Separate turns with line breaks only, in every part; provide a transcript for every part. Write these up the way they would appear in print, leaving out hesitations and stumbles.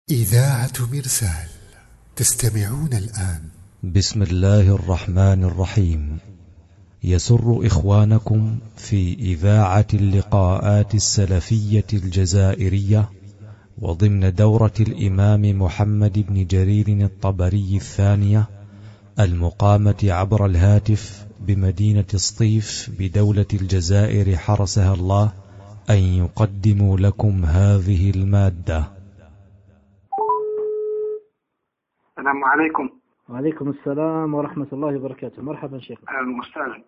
إذاعة مرسال تستمعون الآن.
بسم الله الرحمن الرحيم. يسر إخوانكم في إذاعة اللقاءات السلفية الجزائرية وضمن دورة الإمام محمد بن جرير الطبري الثانية المقامة عبر الهاتف بمدينة سطيف بدولة الجزائر حرسها الله أن يقدموا لكم هذه المادة.
السلام عليكم.
وعليكم السلام ورحمة الله وبركاته. مرحبا شيخ.
أهلا وسهلا.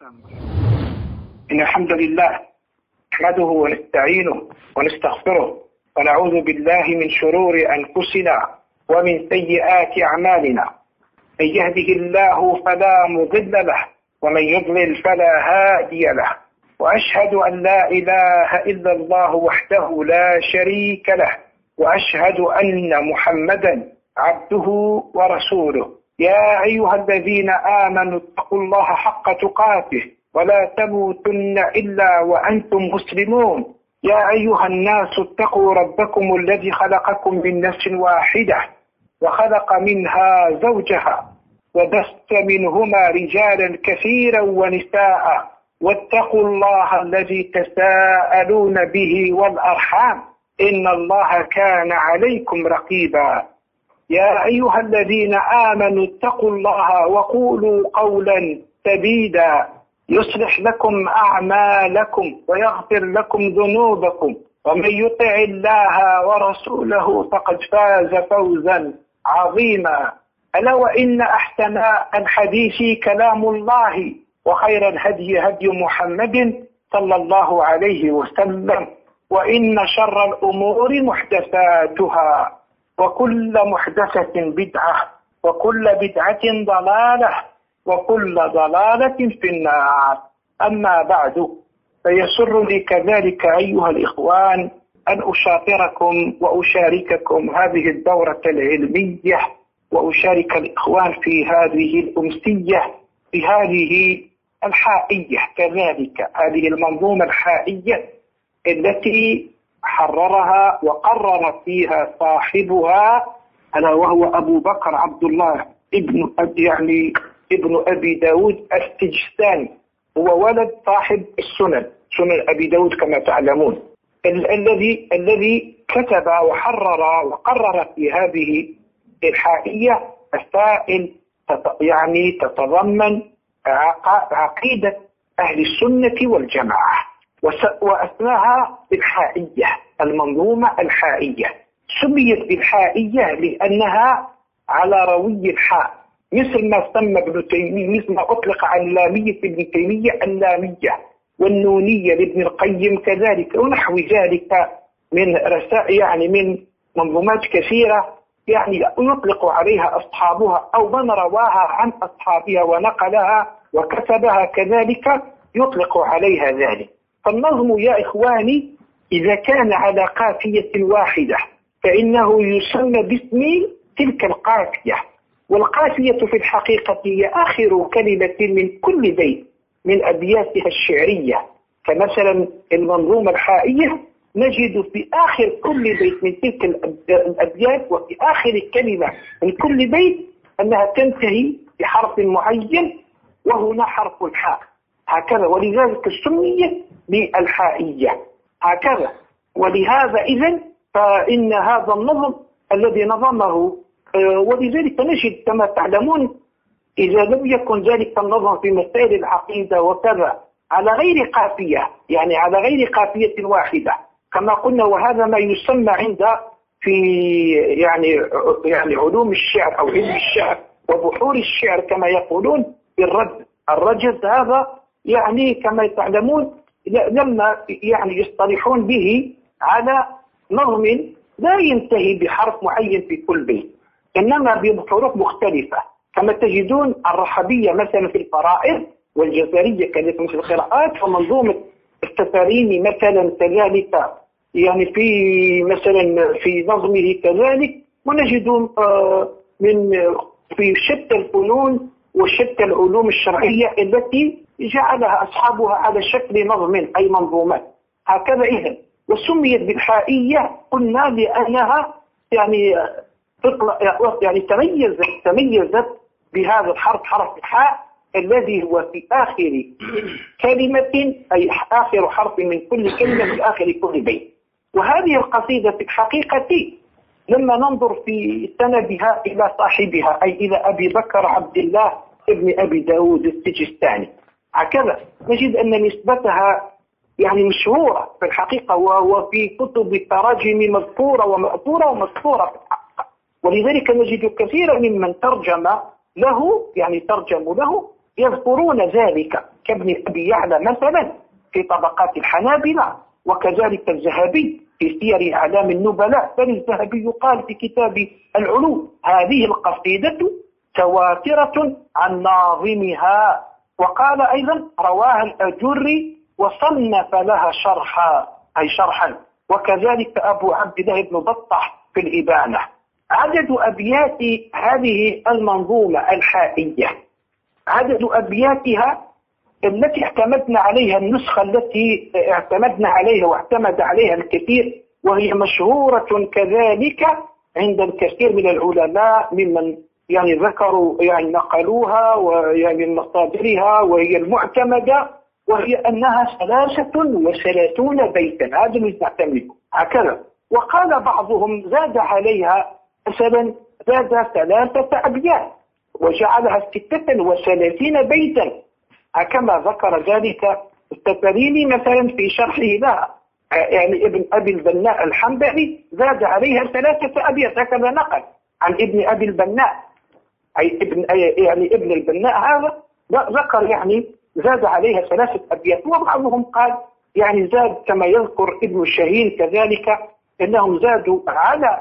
إن الحمد لله نحمده ونستعينه ونستغفره ونعوذ بالله من شرور أنفسنا ومن سيئات أعمالنا. من يهده الله فلا مضل له ومن يضلل فلا هادي له، وأشهد أن لا إله إلا الله وحده لا شريك له، وأشهد أن محمدا عبده ورسوله. يا أيها الذين آمنوا اتقوا الله حق تقاته ولا تموتن إلا وأنتم مسلمون. يا أيها الناس اتقوا ربكم الذي خلقكم من نفس واحدة وخلق منها زوجها وبث منهما رجالا كثيرا ونساء، واتقوا الله الذي تساءلون به والأرحام إن الله كان عليكم رقيبا. يا أيها الذين آمنوا اتقوا الله وقولوا قولا سديدا يصلح لكم أعمالكم ويغفر لكم ذنوبكم، ومن يطع الله ورسوله فقد فاز فوزا عظيما. ألا وإن أحسن الحديث كلام الله، وخير الهدي هدي محمد صلى الله عليه وسلم، وإن شر الأمور محدثاتها، وكل محدثة بدعة، وكل بدعة ضلالة، وكل ضلالة في النار. أما بعد، فيسرني كذلك أيها الإخوان أن أشاطركم وأشارككم هذه الدورة العلمية، وأشارك الإخوان في هذه الأمسية، في هذه الحائية كذلك، هذه المنظومة الحائية التي حررها وقرر فيها صاحبها، ألا وهو أبو بكر عبد الله ابن أبي داود السجستاني. هو ولد صاحب السنن، سنن أبي داود كما تعلمون، الذي كتب وحرر وقرر في هذه الحائية مسائل تتضمن عقيدة أهل السنة والجماعة، وأسماها بالحائية، المنظومة الحائية. سميت بالحائية لأنها على روي الحاء، مثل ما سمى ابن تيمية، مثل ما أطلق على لامية ابن تيمية اللامية، والنونية لابن القيم كذلك، ونحو ذلك من رسائل من منظومات كثيرة يطلق عليها أصحابها، أو من رواها عن أصحابها ونقلها وكتبها كذلك يطلق عليها ذلك. فالنظم يا إخواني إذا كان على قافية واحدة فإنه يسمى باسم تلك القافية، والقافية في الحقيقة هي آخر كلمة من كل بيت من أبياتها الشعرية. فمثلا المنظومة الحائية نجد في آخر كل بيت من تلك الأبيات وفي آخر كلمة من كل بيت أنها تنتهي بحرف معين، وهنا حرف الحاء هكذا، ولذلك سميت بالحائية هكذا. ولهذا إذن فإن هذا النظم الذي نظمه، ولذلك نجد كما تعلمون إذا لم يكن ذلك النظم في مسائل العقيدة وكذا على غير قافية، على غير قافية واحدة كما قلنا، وهذا ما يسمى عند في علوم الشعر أو علم الشعر وبحور الشعر كما يقولون بالرد الرجز. هذا كما تعلمون لما يصطلحون به على نظم لا ينتهي بحرف معين في كل بيت، إنما بحروف مختلفة، كما تجدون الرحبية مثلا في الفرائض، والجزرية كذلك مثل القراءات، ومنظومة السفاريني مثلا كذلك في مثلا في نظمه كذلك. ونجد من في شتى الفنون وشتى العلوم الشرعية التي جعلها أصحابها على شكل نظم أي منظومات هكذا. إذن وسميت بالحائية قلنا لأنها يعني يعني تميزت بهذا الحرف، حرف الحاء الذي هو في آخر كلمة، أي آخر حرف من كل كلمة في آخر كل بيت. وهذه القصيدة في الحقيقة لما ننظر في سندها إلى صاحبها، أي إلى أبي بكر عبد الله ابن أبي داود السجستاني، هكذا نجد أن نسبتها يعني مشهورة في الحقيقة، وفي كتب التراجم مذكورة ومأثورة ومذكورة في الحقيقة. ولذلك نجد كثيرا ممن ترجم له، يعني ترجموا له، يذكرون ذلك، كابن أبي يعلى مثلا في طبقات الحنابلة، وكذلك الذهبي في سير أعلام النبلاء. بل الذهبي قال في كتاب العلوم: هذه القصيدة تواترة عن ناظمها. وقال أيضا: رواها الأجري وصنف لها شرحا، أي شرحا. وكذلك أبو عبد الله بن بطح في الإبانة. عدد أبيات هذه المنظومة الحائية، عدد أبياتها التي اعتمدنا عليها، النسخة التي اعتمدنا عليها واعتمد عليها الكثير، وهي مشهورة كذلك عند الكثير من العلماء ممن يعني ذكروا، يعني نقلوها ويعني من مصادرها، وهي المعتمدة، وهي أنها 33 بيتا. هذا اللي نعتمده هكذا. وقال بعضهم زاد عليها مثلا، زاد 3 أبيات وجعلها 36 بيتا، كما ذكر ذلك التفريني مثلا في شرحه لها. يعني ابن أبي البناء الحنبلي زاد عليها 3 أبيات، هكذا نقل عن ابن أبي البناء، أي ابن البناء هذا ذكر يعني زاد عليها 3 أبيات. وبعضهم قال يعني زاد كما يذكر ابن الشهين كذلك، إنهم زادوا على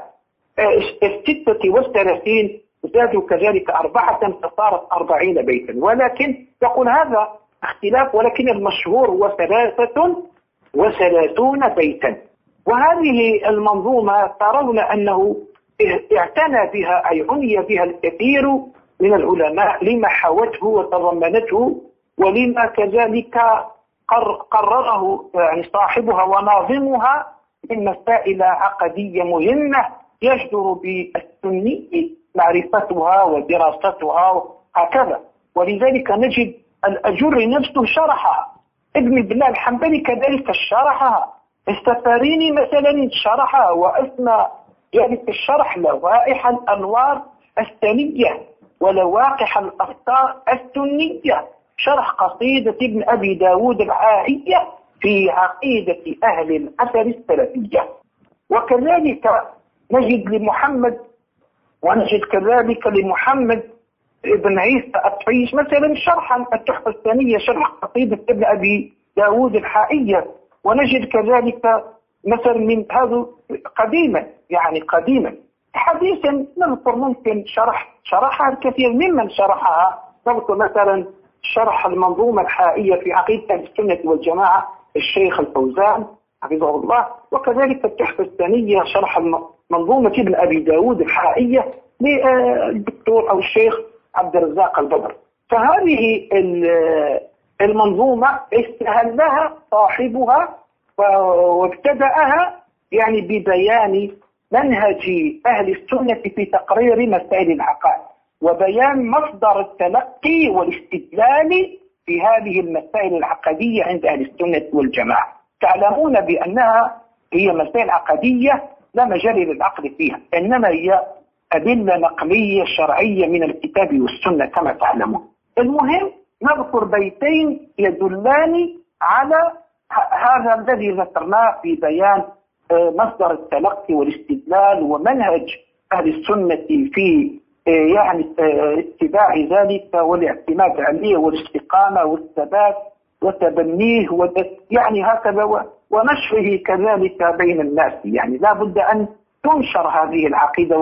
36، زادوا كذلك 4 فصارت 40 بيتا. ولكن يقول هذا اختلاف، ولكن المشهور هو 33 بيتا. وهذه المنظومة ترون أنه اعتنى بها، أي عني بها الكثير من العلماء لما حوته وتضمنته، ولما كذلك قرره يعني صاحبها وناظمها من مسائل عقدية مهمة يجدر بالسني معرفتها ودراستها هكذا. ولذلك نجد الأجر نفسه شرحها، ابن البناء الحنبلي كذلك شرحها، السفاريني مثلا شرحها، وأسمى يعني الشرح لوائح الأنوار السنية ولواقح الأفكار السنية، شرح قصيدة ابن أبي داود العائية في عقيدة أهل الأثر السلفية. وكذلك نجد لمحمد، ونجد كذلك لمحمد ابن عيسى الطفيش مثلا شرحا التحفة الثانية، شرح قصيدة ابن أبي داود الحائية. ونجد كذلك مثلا من هذا قديما، يعني قديما. حديثا نذكر ممكن شرحها الكثير ممن شرحها، نذكر مثلا شرح المنظومة الحائية في عقيدة السنة والجماعة الشيخ الفوزان حفظه الله، وكذلك التحفة الثانية شرح منظومة ابن أبي داود الحائية للدكتور أو الشيخ عبد الرزاق البدر. فهذه المنظومة استهلها صاحبها وابتدأها يعني ببيان منهج أهل السنة في تقرير مسائل العقائد، وبيان مصدر التلقي والاستدلال في هذه المسائل العقدية عند أهل السنة والجماعة. تعلمون بأنها هي مسائل عقدية لا مجال للعقل فيها، إنما هي أدلة نقلية شرعية من الكتاب والسنة كما تعلمون. المهم نذكر بيتين يدلان على هذا الذي ذكرناه في بيان مصدر التلقي والاستدلال ومنهج أهل السنة في يعني اتباع ذلك والاعتماد عليه والاستقامة والثبات وتبنيه يعني هكذا، ونشره كذلك بين الناس. يعني لا بد أن تنشر هذه العقيدة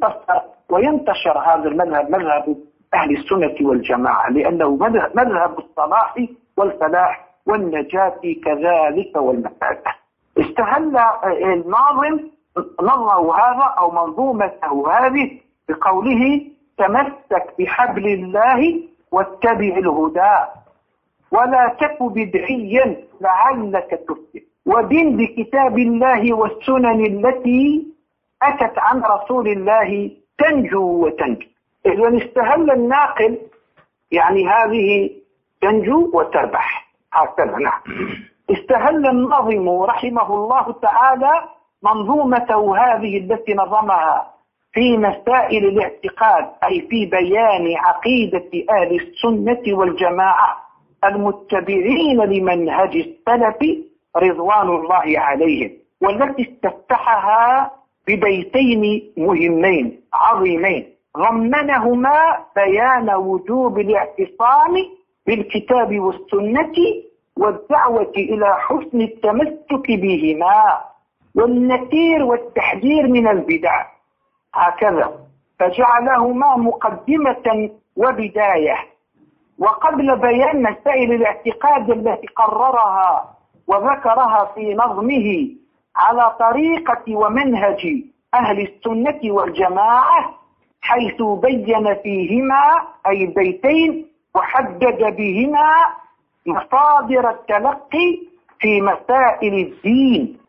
وينتشر هذا المذهب، مذهب أهل السنة والجماعة، لأنه مذهب الصلاح والفلاح والنجاة كذلك والمفازة. استهل الناظم نظره هذا أو منظومته هذه بقوله: تمسك بحبل الله واتبع الهدى ولا تك بدعيا لعلك تفلح، ودن بكتاب الله والسنن التي أتت عن رسول الله تنجو وتنجو. إذن استهل الناقل يعني هذه تنجو وتربح هكذا. نعم. استهل الناظم رحمه الله تعالى منظومته هذه التي نظمها في مسائل الاعتقاد، أي في بيان عقيدة أهل السنة والجماعة المتبعين لمنهج السلف رضوان الله عليهم، والتي استفتحها ببيتين مهمين عظيمين ضمنهما بيان وجوب الاعتصام بالكتاب والسنة والدعوة إلى حسن التمسك بهما والنكير والتحذير من البدع هكذا، فجعلهما مقدمة وبداية. وقبل بيان مسائل الاعتقاد التي قررها وذكرها في نظمه على طريقة ومنهج أهل السنة والجماعة، حيث بين فيهما أي البيتين وحدد بهما مصادر التلقي في مسائل الدين،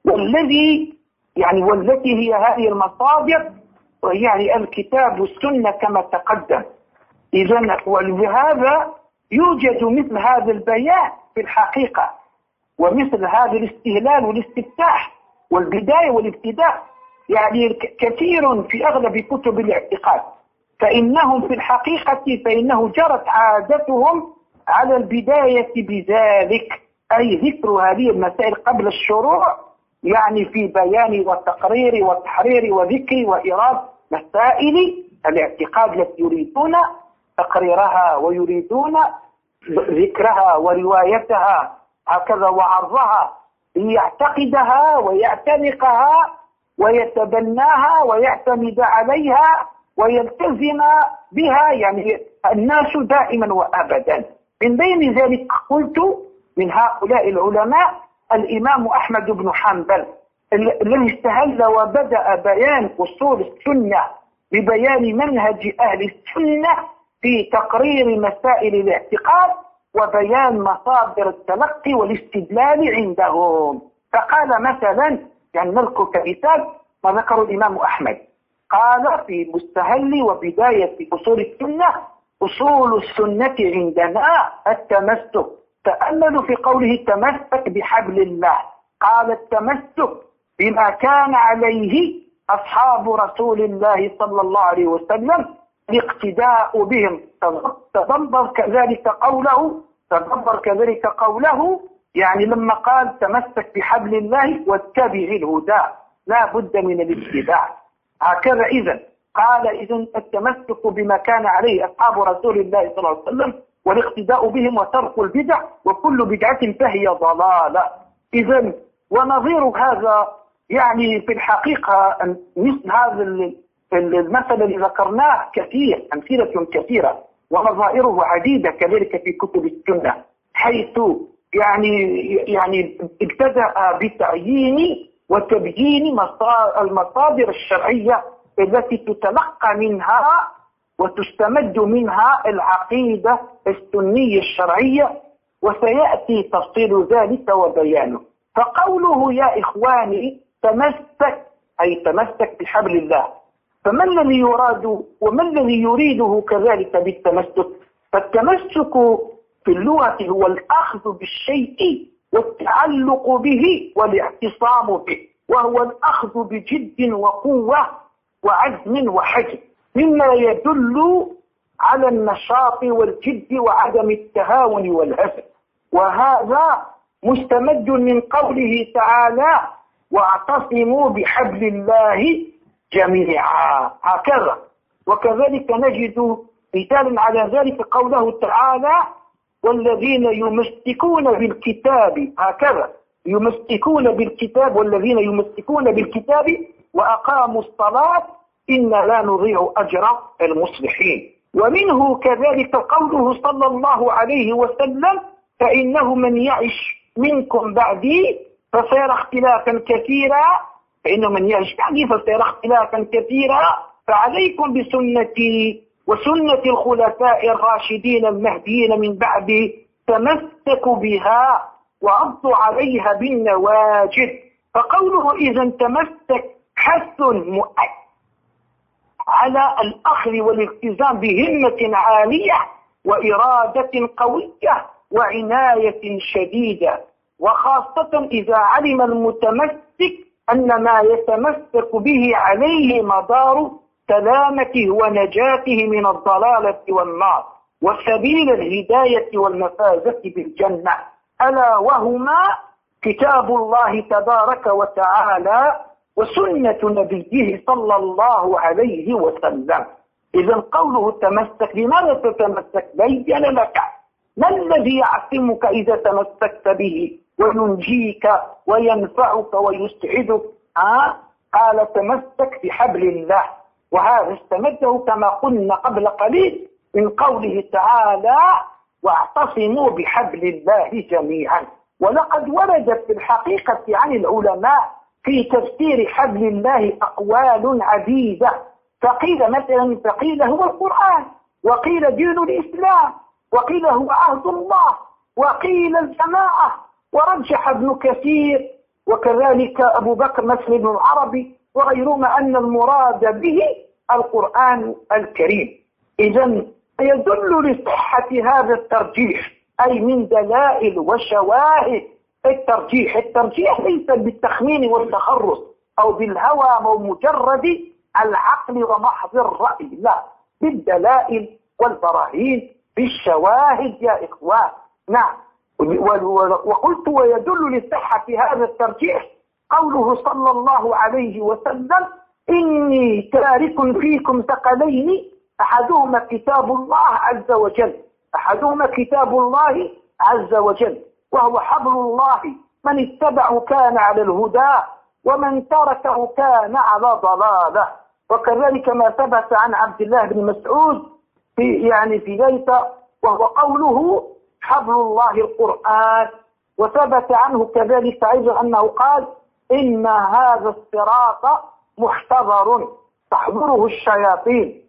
والتي هي هذه المصادر يعني الكتاب والسنة كما تقدم. إذن ولهذا يوجد مثل هذا البيان في الحقيقة، ومثل هذا الاستهلال والاستفتاح والبداية والابتداء يعني كثير في أغلب كتب الاعتقاد، فإنهم في الحقيقة فإنه جرت عادتهم على البداية بذلك، أي ذكر هذه المسائل قبل الشروع، يعني في بيان وتقرير وتحرير وذكر وإيراد مسائل الاعتقاد التي يريدون تقريرها ويريدون ذكرها وروايتها هكذا وعرضها، ليعتقدها ويعتنقها ويتبناها ويعتمد عليها ويلتزم بها، يعني الناس دائما وأبدا. من بين ذلك قلت من هؤلاء العلماء الإمام أحمد بن حنبل الذي استهل وبدأ بيان أصول السنة ببيان منهج أهل السنة في تقرير مسائل الاعتقاد وبيان مصادر التلقي والاستدلال عندهم. فقال مثلا، يعني نذكر كمثال ما ذكره الإمام أحمد، قال في مستهل وبداية أصول السنة: أصول السنة عندنا التمسك. تأملوا في قوله تمسك بحبل الله، قال التمسك بما كان عليه أصحاب رسول الله صلى الله عليه وسلم، الاقتداء بهم. تدبر كذلك قوله يعني لما قال تمسك بحبل الله واتبع الهدى، لا بد من الاتباع هكذا. إذن قال التمسك بما كان عليه أصحاب رسول الله صلى الله عليه وسلم والاقتداء بهم وترك البدع، وكل بدعة فهي ضلالة. إذن ونظير هذا يعني في الحقيقة مثل هذا المثل اللي ذكرناه كثير، أمثلة كثيرة ونظائره عديدة كذلك في كتب السنة، حيث يعني ابتدأ بتعيين وتبيين المصادر الشرعية التي تتلقى منها وتستمد منها العقيدة السنية الشرعية، وسيأتي تفصيل ذلك وبيانه. فقوله يا إخواني تمسك، أي تمسك بحبل الله، فما الذي يراد وما الذي يريده كذلك بالتمسك؟ فالتمسك في اللغة هو الأخذ بالشيء والتعلق به والاعتصام به، وهو الأخذ بجد وقوة وعزم وحجم، مما يدل على النشاط والجد وعدم التهاون والهزل. وهذا مستمد من قوله تعالى واعتصموا بحبل الله جميعا هكذا. وكذلك نجد مثال على ذلك قوله تعالى والذين يمسكون بالكتاب هكذا، يمسكون بالكتاب والذين يمسكون بالكتاب وأقاموا الصلاة إنا لا نضيع أجر المصلحين. ومنه كذلك قوله صلى الله عليه وسلم فإنه من يعش منكم بعدي فسيرى اختلافا كثيرا، فعليكم بسنتي وسنة الخلفاء الراشدين المهديين من بعدي، تمسكوا بها وعضوا عليها بالنواجذ. فقوله إذا تمسك حث مؤكد على الأخذ والالتزام بهمة عالية وإرادة قوية وعناية شديدة، وخاصة إذا علم المتمسك أن ما يتمسك به عليه مدار سلامته ونجاته من الضلالة والنار وسبيل الهداية والمفازة بالجنة، ألا وهما كتاب الله تبارك وتعالى وسنة نبيه صلى الله عليه وسلم. إذا قوله تمسك، لماذا تتمسك؟ بين لك ما الذي يعصمك إذا تمسكت به وينجيك وينفعك ويسعدك. قال تمسك بحبل الله، وهذا استمده كما قلنا قبل قليل من قوله تعالى واعتصموا بحبل الله جميعا. ولقد وردت في الحقيقة عن العلماء في تفسير حبل الله أقوال عديدة، فقيل مثلا هو القرآن، وقيل دين الإسلام، وقيل هو عهد الله، وقيل الجماعة، ورجح ابن كثير وكذلك أبو بكر مسلم بن العربي وغيرهما أن المراد به القرآن الكريم. إذن يدل لصحة هذا الترجيح، أي من دلائل وشواهد الترجيح ليس بالتخمين والتخرص أو بالهوى أو مجرد العقل ومحض الرأي، لا، بالدلائل والبراهين بالشواهد يا إخوان. نعم، وقلت ويدل لصحة هذا الترجيح قوله صلى الله عليه وسلم إني تارك فيكم ثقلين أحدهما كتاب الله عز وجل وهو حبل الله، من اتبعه كان على الهدى ومن تركه كان على ضلالة. وكذلك ما ثبت عن عبد الله بن مسعود في ذلك وهو قوله حبل الله القرآن. وثبت عنه كذلك أيضا أنه قال إن هذا الصراط محتضر تحضره الشياطين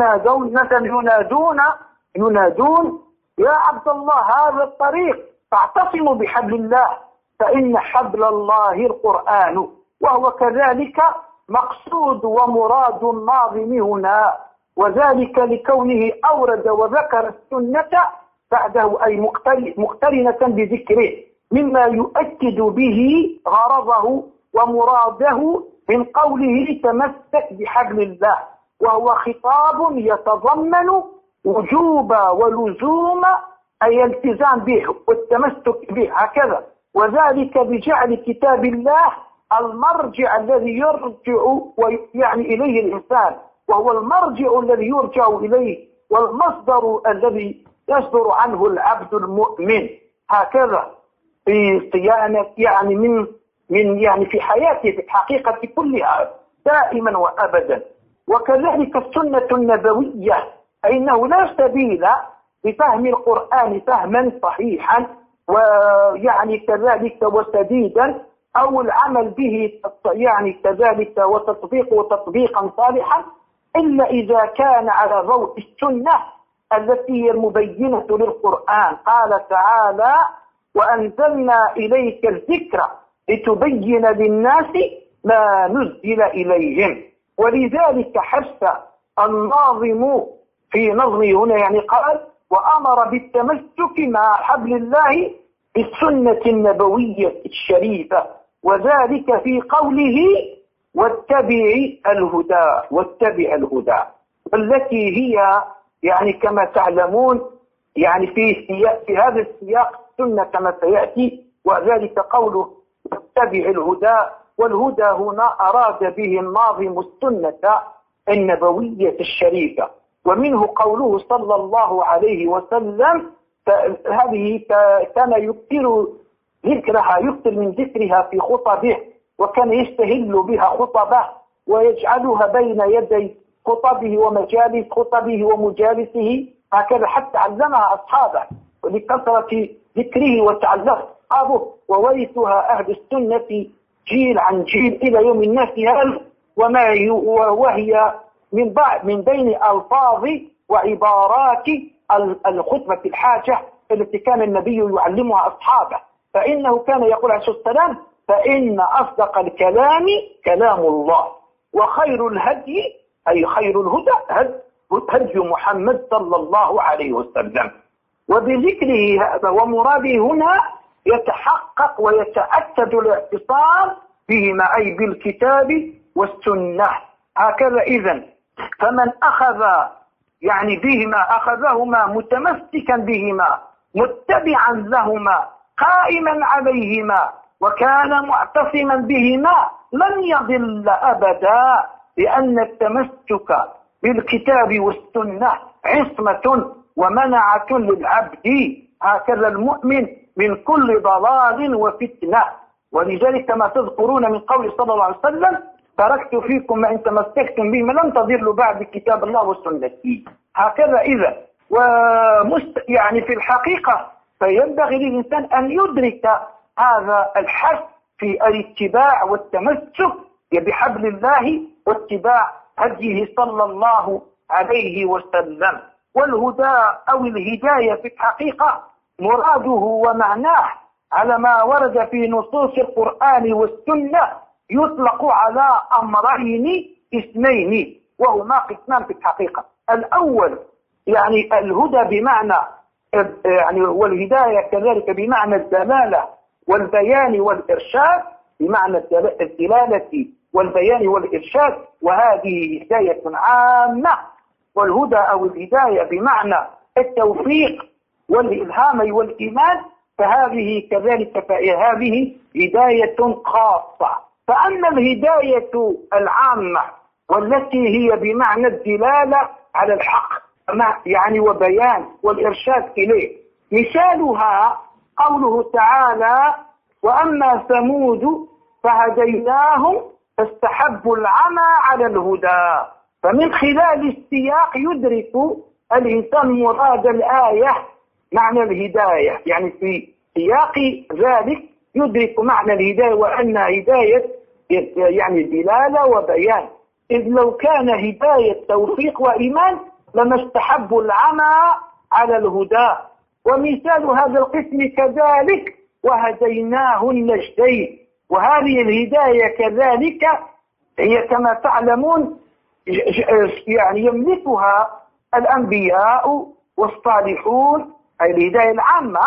ينادون يا عبد الله هذا الطريق فاعتصموا بحبل الله فإن حبل الله القرآن. وهو كذلك مقصود ومراد الناظم هنا، وذلك لكونه أورد وذكر السنة بعده أي مقترنة بذكره مما يؤكد به غرضه ومراده من قوله تمسك بحبل الله، وهو خطاب يتضمن وجوب ولزوم أي التزام به والتمسك به هكذا، وذلك بجعل كتاب الله المرجع الذي يرجع إليه الإنسان، وهو المرجع الذي يرجع إليه والمصدر الذي يصدر عنه العبد المؤمن هكذا في صيانة من في حياته في الحقيقة كلها دائما وأبدا. وكذلك السنة النبوية فإنه لا سبيل لفهم القرآن فهما صحيحا كذلك وسديدا أو العمل به كذلك وتطبيقه تطبيقا صالحا إلا إذا كان على ضوء السنة التي هي المبينة للقرآن. قال تعالى وأنزلنا إليك الذكر لتبين للناس ما نزل إليهم. ولذلك حث الناظم في نظمه هنا قال وأمر بالتمسك مع حبل الله بالسنة النبوية الشريفة، وذلك في قوله واتبع الهدى التي هي كما تعلمون في هذا السياق السنة كما سيأتي، وذلك قوله واتبع الهدى، والهدى هنا أراد به الناظم السنة النبوية الشريفة. ومنه قوله صلى الله عليه وسلم هذه كان يكثر من ذكرها في خطبه، وكان يستهل بها خطبه ويجعلها بين يدي خطبه ومجالس خطبه ومجالسه هكذا حتى علمها أصحابه، ولكثرة ذكره وتعلمها أصحابه وورثها أهل السنة جيل عن جيل إلى يوم الناس هذا. وهي من بين ألفاظ وعبارات الخطبة الحاجة التي كان النبي يعلمها أصحابه، فإنه كان يقول عليه الصلاة والسلام فإن أصدق الكلام كلام الله وخير الهدي أي خير الهدى هدي محمد صلى الله عليه وسلم. وبذكره هذا ومراده هنا يتحقق ويتأكد الاعتصام بهما أي بالكتاب والسنة. هكذا إذن فمن أخذ يعني بهما أخذهما متمسكا بهما متبعا لهما قائما عليهما وكان معتصما بهما لن يضل أبدا، لأن التمسك بالكتاب والسنة عصمة ومنعة للعبد هكذا المؤمن من كل ضلال وفتنة. ولذلك كما تذكرون من قول صلى الله عليه وسلم تركت فيكم ما إن تمسكتم به لن تضلوا بعد كتاب الله والسنة. هكذا إذا يعني في الحقيقة فينبغي للإنسان أن يدرك هذا الحث في الاتباع والتمسك بحبل الله واتباع هديه صلى الله عليه وسلم. والهدى أو الهداية في الحقيقة مراده ومعناه على ما ورد في نصوص القرآن والسنة يطلق على أمرين اثنين وهما قسمان في الحقيقة. الأول يعني الهدى بمعنى يعني والهداية كذلك بمعنى الدلالة والبيان والإرشاد، بمعنى الدلالة والبيان والإرشاد، وهذه هداية عامة. والهدى أو الهداية بمعنى التوفيق والإلهام والإيمان، فهذه كذلك فهذه هداية خاصة. فأما الهداية العامة والتي هي بمعنى الدلالة على الحق يعني وبيان والإرشاد إليه، مثالها قوله تعالى وأما ثمود فهديناهم فاستحبوا العمى على الهدى. فمن خلال السياق يدرك الإنسان مراد الآية معنى الهداية، يعني في سياق ذلك يدرك معنى الهداية وأنها هداية يعني دلالة وبيان، إذ لو كان هداية توفيق وإيمان لما استحبوا العمى على الهدى. ومثال هذا القسم كذلك وهديناه النجدين. وهذه الهداية كذلك هي كما تعلمون يعني يملكها الأنبياء والصالحون أي الهداية العامة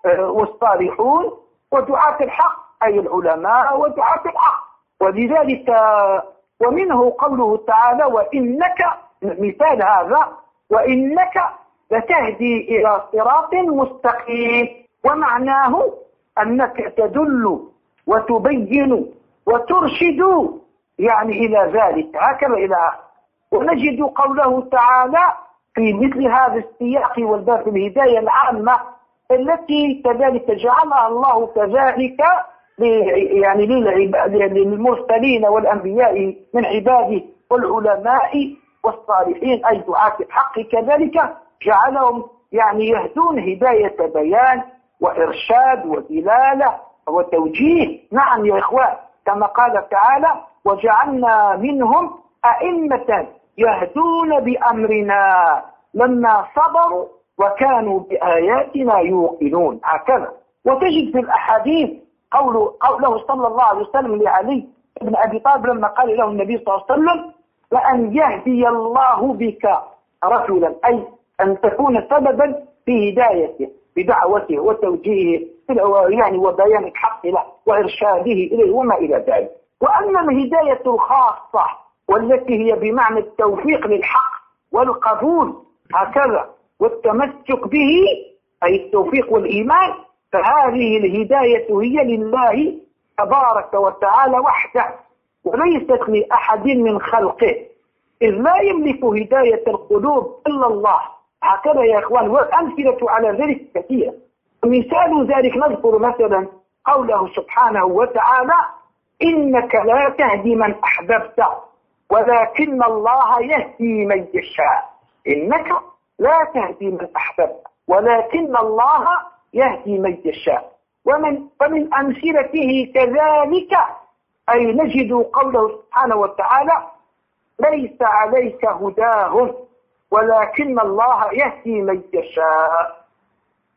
والصالحون ودعاة الحق أي العلماء ودعاة الحق. ولذلك ومنه قوله تعالى وإنك مثال هذا وإنك لتهدي إلى صراط مستقيم، ومعناه أنك تدل وتبين وترشد يعني إلى ذلك هكذا إلى آخر. ونجد قوله تعالى في مثل هذا السياق والباب الهداية العامة التي كذلك جعلها الله كذلك يعني للمرسلين والأنبياء من عباده والعلماء والصالحين أي دعاة الحق، كذلك جعلهم يعني يهدون هداية بيان وإرشاد ودلالة وتوجيه. نعم يا إخوان، كما قال تعالى وجعلنا منهم أئمة يهدون بأمرنا لما صبروا وكانوا بآياتنا يوقنون هكذا. وتجد في الأحاديث قوله صلى الله عليه وسلم لعلي بن أبي طالب لما قال له النبي صلى الله عليه وسلم لأن يهدي الله بك رجلا أي أن تكون سببا في هدايته بدعوته وتوجيهه يعني وبيان الحق له وإرشاده إليه وما إلى ذلك. وأما الهداية الخاصة والتي هي بمعنى التوفيق للحق والقبول هكذا والتمسك به أي التوفيق والإيمان، فهذه الهداية هي لله تبارك وتعالى وحده وليست لأحد من خلقه، إذ لا يملك هداية القلوب إلا الله. هكذا يا إخوان، والأمثلة على ذلك كثيرة. مثال ذلك نذكر مثلا قوله سبحانه وتعالى إنك لا تهدي من أحببت ولكن الله يهدي من يشاء. إنك لا تهدي من أحببت ولكن الله يهدي من يشاء. ومن أمثلته كذلك أي نجد قوله سبحانه وتعالى ليس عليك هداهم ولكن الله يهدي من يشاء.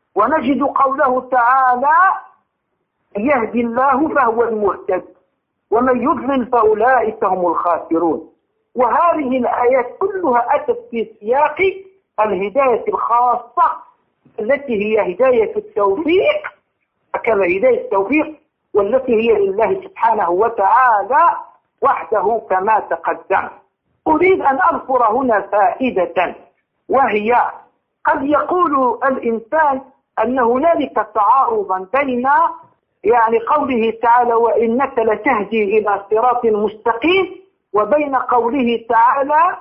ونجد قوله تعالى يهدي الله فهو المهتد ومن يضلل فأولئك هم الخاسرون. وهذه الآيات كلها أتت في سياق الهداية الخاصة التي هي هداية التوفيق، هكذا هداية التوفيق، والتي هي لله سبحانه وتعالى وحده كما تقدم. أريد أن أذكر هنا فائدة، وهي قد يقول الإنسان أن هنالك تعارضا بين قوله تعالى وإنك لتهدي إلى صراط مستقيم، وبين قوله تعالى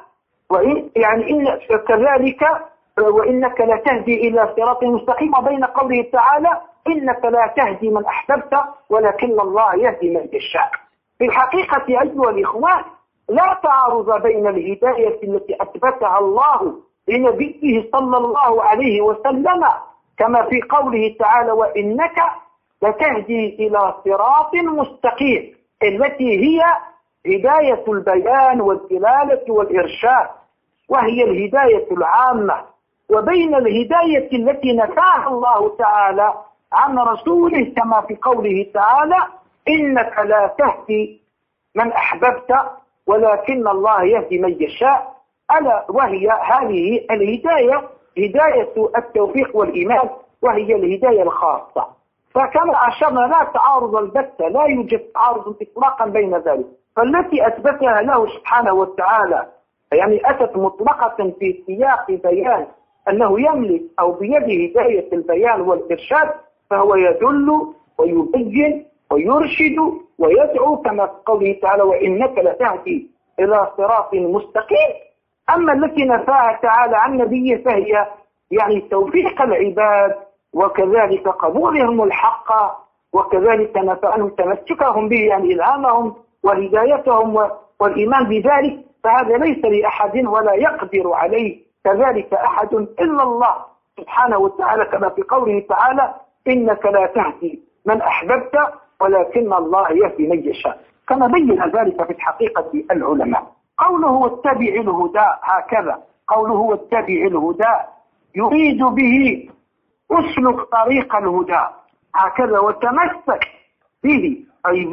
كذلك وإنك لتهدي إلى صراط مستقيم، وبين قوله تعالى إنك لا تهدي من أحببت ولكن الله يهدي من يشاء. في الحقيقة أيها الإخوان لا تعارض بين الهداية التي أثبتها الله لنبيه صلى الله عليه وسلم كما في قوله تعالى وإنك لتهدي إلى صراط مستقيم، التي هي هداية البيان والدلالة والإرشاد، وهي الهداية العامة، وبين الهداية التي نفاها الله تعالى عن رسوله كما في قوله تعالى إنك لا تهدي من أحببت ولكن الله يهدي من يشاء، ألا وهي هذه الهداية هداية التوفيق والإيمان، وهي الهداية الخاصة. فكما أشرنا لا تعارض البتة، لا يوجد تعارض إطلاقا بين ذلك، فالتي أثبتها له سبحانه وتعالى أتت مطلقة في سياق بيان أنه يملك أو بيده هداية البيان والإرشاد، فهو يدل ويبين ويرشد ويدعو كما في قوله تعالى وإنك لتهدي إلى صراط مستقيم. أما التي نفاها تعالى عن نبيه فهي توفيق العباد وكذلك قبولهم الحق، وكذلك نفى عنهم تمسكهم به إلهامهم وهدايتهم والإيمان بذلك، فهذا ليس لأحد ولا يقدر عليه كذلك أحد إلا الله سبحانه وتعالى كما في قوله تعالى إنك لا تهدي من أحببت ولكن الله يهدي من يشاء، كما بين ذلك في الحقيقة العلماء. قوله واتبع الهدى، هكذا قوله واتبع الهدى يريد به اسلك طريق الهدى، هكذا وتمسك به،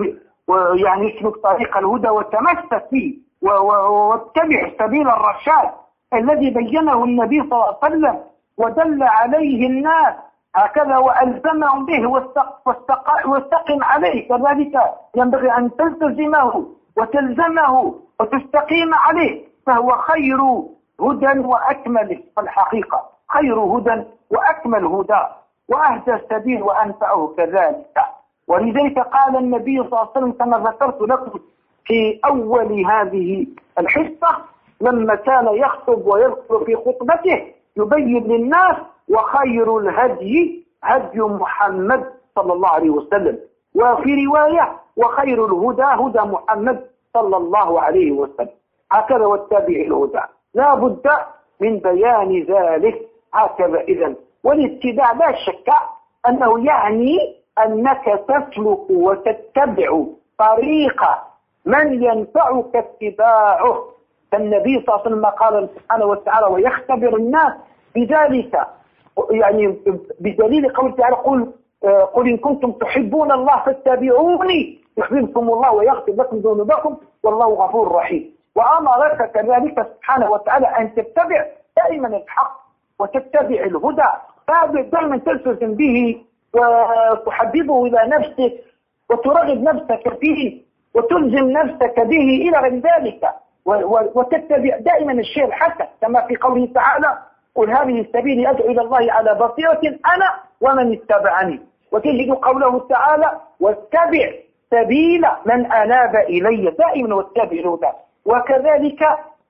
اسلك طريق الهدى وتمسك به واتبع سبيل الرشاد الذي بينه النبي صلى الله عليه وسلم ودل عليه الناس، هكذا وألزمهم به واستقم عليه، كذلك ينبغي أن تلتزمه وتلزمه وتستقيم عليه، فهو خير هدى وأكمل، الحقيقة خير هدى وأكمل هدى وأهدى السبيل وأنفعه كذلك. ولذلك قال النبي صلى الله عليه وسلم كما ذكرت لكم في أول هذه الحصة لما كان يخطب ويذكر في خطبته يبين للناس وخير الهدي هدي محمد صلى الله عليه وسلم، وفي رواية وخير الهدى هدى محمد صلى الله عليه وسلم، هكذا واتبع الهدى، لا بد من بيان ذلك هكذا. إذن والاتباع لا شك أنه أنك تسلك وتتبع طريق من ينفعك اتباعه، فالنبي صلى الله عليه وسلم قال سبحانه وتعالى ويختبر الناس بذلك، بدليل قوله تعالى قل إن كنتم تحبون الله فاتبعوني يحببكم الله ويغفر لكم ذنوبكم والله غفور رحيم. وأمرك كذلك سبحانه وتعالى أن تتبع دائما الحق وتتبع الهدى، دائما تلتزم به وتحببه إلى نفسك وترغب نفسك فيه وتلزم نفسك به إلى غير ذلك، وتتبع دائما الشيء الحسن كما في قوله تعالى قل هذه السبيل أدعو إلى الله على بصيرة أنا ومن اتبعني، وتجد قوله تعالى واتبع سبيل من أناب إلي، دائما واتبع الهدى. وكذلك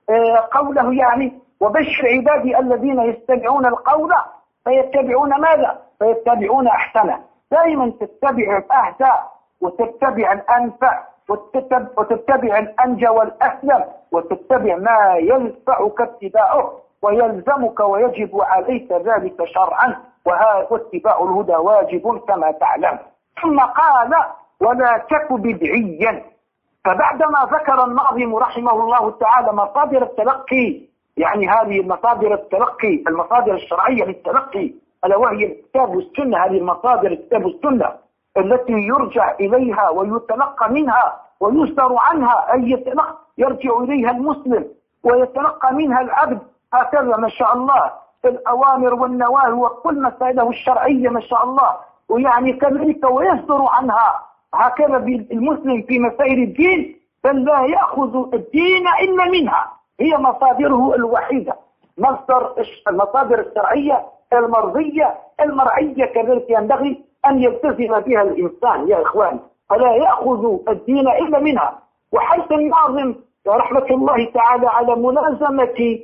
قوله وبشر عبادي الذين يستمعون القول فيتبعون ماذا؟ فيتبعون أحسنه، دائما تتبع الأهدى وتتبع الأنفع وتتبع الأنجى والأسلم وتتبع ما ينفعك اتباعه ويلزمك ويجب عليك ذلك شرعا، واتباع الهدى واجب كما تعلم. ثم قال ولا تك بدعيا، فبعدما ذكر الناظم رحمه الله تعالى مصادر التلقي، هذه مصادر التلقي المصادر الشرعية للتلقي ألا وهي الكتاب والسنة، هذه المصادر الكتاب والسنة التي يرجع إليها ويتلقى منها ويصدر عنها أي يرجع إليها المسلم ويتلقى منها العبد هكذا ما شاء الله الأوامر والنواهي وكل مسائله الشرعية ما شاء الله، ويعني كذلك ويصدر عنها هكذا المسلم في مسائل الدين، فلا يأخذ الدين إلا منها، هي مصادره الوحيدة، المصادر الشرعية المرضية المرعية كذلك ينبغي أن يلتزم بها الإنسان يا إخوان، فلا يأخذ الدين إلا منها. وحث الناظم رحمة الله تعالى على ملازمة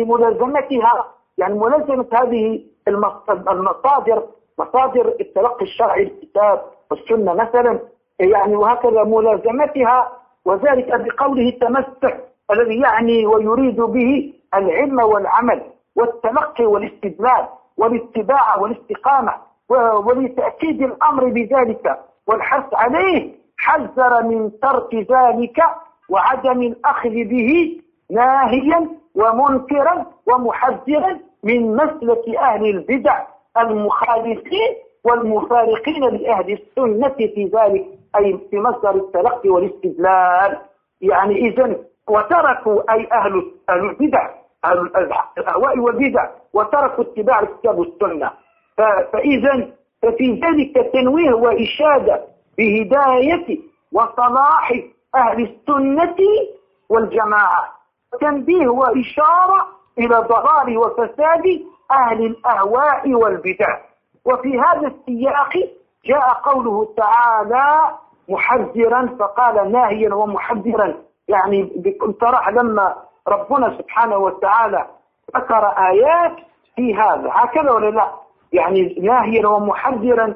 ملازمة هذه المصادر، مصادر التلقي الشرعي الكتاب والسنة مثلا، وهكذا ملازمتها، وذلك بقوله التمسك الذي ويريد به العلم والعمل والتلقي والاستدلال والاتباع والاستقامة، ولتأكيد الأمر بذلك والحث عليه حذر من ترك ذلك وعدم الأخذ به، ناهيا ومنكرا ومحذرا من مسلك أهل البدع المخالفين والمفارقين لأهل السنة في ذلك، أي في مصدر التلقي والاستدلال. إذن وتركوا أي أهل البدع، أهل الأهواء والبدع، وتركوا اتباع الكتاب والسنة. فإذن ففي ذلك تنويه وإشادة بهداية وصلاح أهل السنة والجماعة، تنبيه وإشارة إلى ضلال وفساد أهل الأهواء والبدع. وفي هذا السياق جاء قوله تعالى محذرا، فقال ناهيا ومحذرا، بصراحة لما ربنا سبحانه وتعالى ذكر آيات في هذا هكذا ولا لا، ناهيا ومحذرا،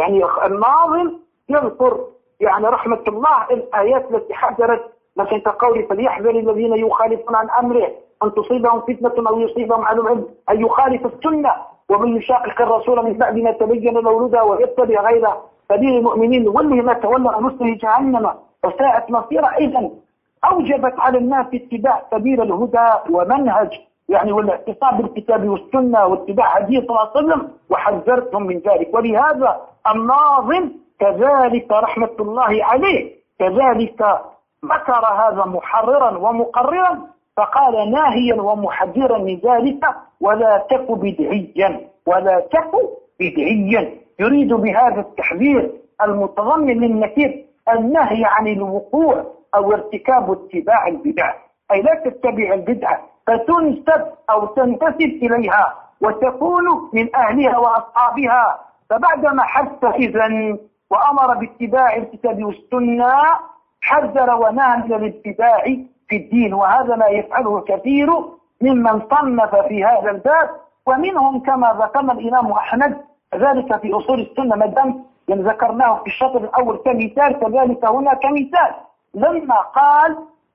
الناظم يذكر رحمة الله الآيات التي حذرت، مثل كقوله فليحذر الذين يخالفون عن أمره أن تصيبهم فتنة أو يصيبهم عذاب أليم، أن يخالف السنة ومن يشاقق الرسول من بعد ما تبين له الهدى ويتبع غير سبيل المؤمنين نوله ما تولى ونصله جهنم وساءت مصيرا. إذن أوجبت على الناس اتباع سبيل الهدى ومنهج والاعتصام بالكتاب والسنة واتباع هدي صلى الله عليه وسلم، وحذرتهم من ذلك. ولهذا الناظم كذلك رحمة الله عليه كذلك ذكر هذا محررا ومقررا، فقال ناهيا ومحذرا من ذلك ولا تك بدعيا، ولا تك بدعيا، يريد بهذا التحذير المتضمن للنكير النهي عن الوقوع أو ارتكاب اتباع البدع، أي لا تتبع البدعة فتنسب أو تنتسب إليها وتكون من أهلها وأصحابها. فبعدما حث إذن وأمر باتباع الكتاب والسنة حذر ونهى من الاتباع في الدين، وهذا ما يفعله كثير ممن صنف في هذا الباب، ومنهم كما ذكرنا الإمام أحمد ذلك في أصول السنة، ما دام ذكرناه في الشطر الأول كمثال، كذلك هنا كمثال لما قال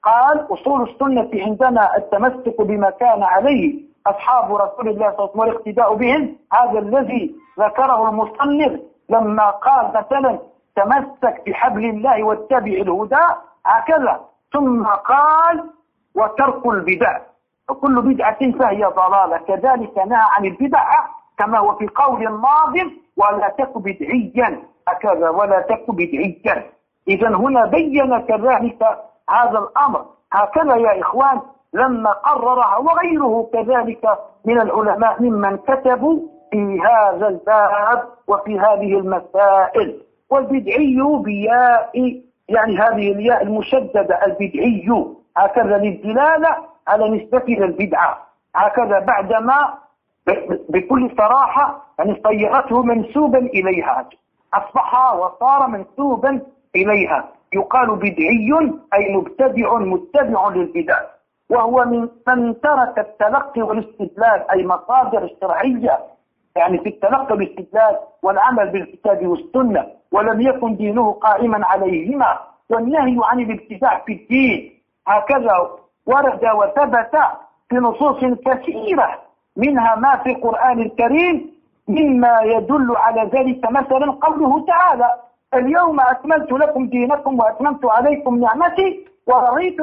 أصول السنة عندنا التمسك بما كان عليه أصحاب رسول الله صلى الله عليه وسلم والاقتداء بهم، هذا الذي ذكره المصنف لما قال مثلا تمسك بحبل الله واتبع الهدى هكذا، ثم قال وترك البدع وكل بدعة فهي ضلالة، كذلك نهى عن البدع كما هو في قول الناظم ولا تك بدعيا هكذا، ولا تك بدعيا. إذن هنا بين كذلك هذا الأمر هكذا يا إخوان لما قررها، وغيره كذلك من العلماء ممن كتبوا في هذا الباب وفي هذه المسائل. والبدعي بياء هذه الياء المشددة البدعي هكذا للدلالة على نسبة إلى البدعة هكذا، بعدما بكل صراحة صيرته منسوبا إليها، أصبح وصار منسوبا إليها، يقال بدعي أي مبتدع متبع للبدع، وهو من ترك التلقي والاستدلال أي مصادر الشرعية في التلقي والاستدلال والعمل بالكتاب والسنة، ولم يكن دينه قائما عليهما، والنهي عن الابتداع في الدين هكذا ورد وثبت في نصوص كثيرة، منها ما في القرآن الكريم مما يدل على ذلك، مثلا قوله تعالى اليوم أكملت لكم دينكم وأتممت عليكم نعمتي ورضيت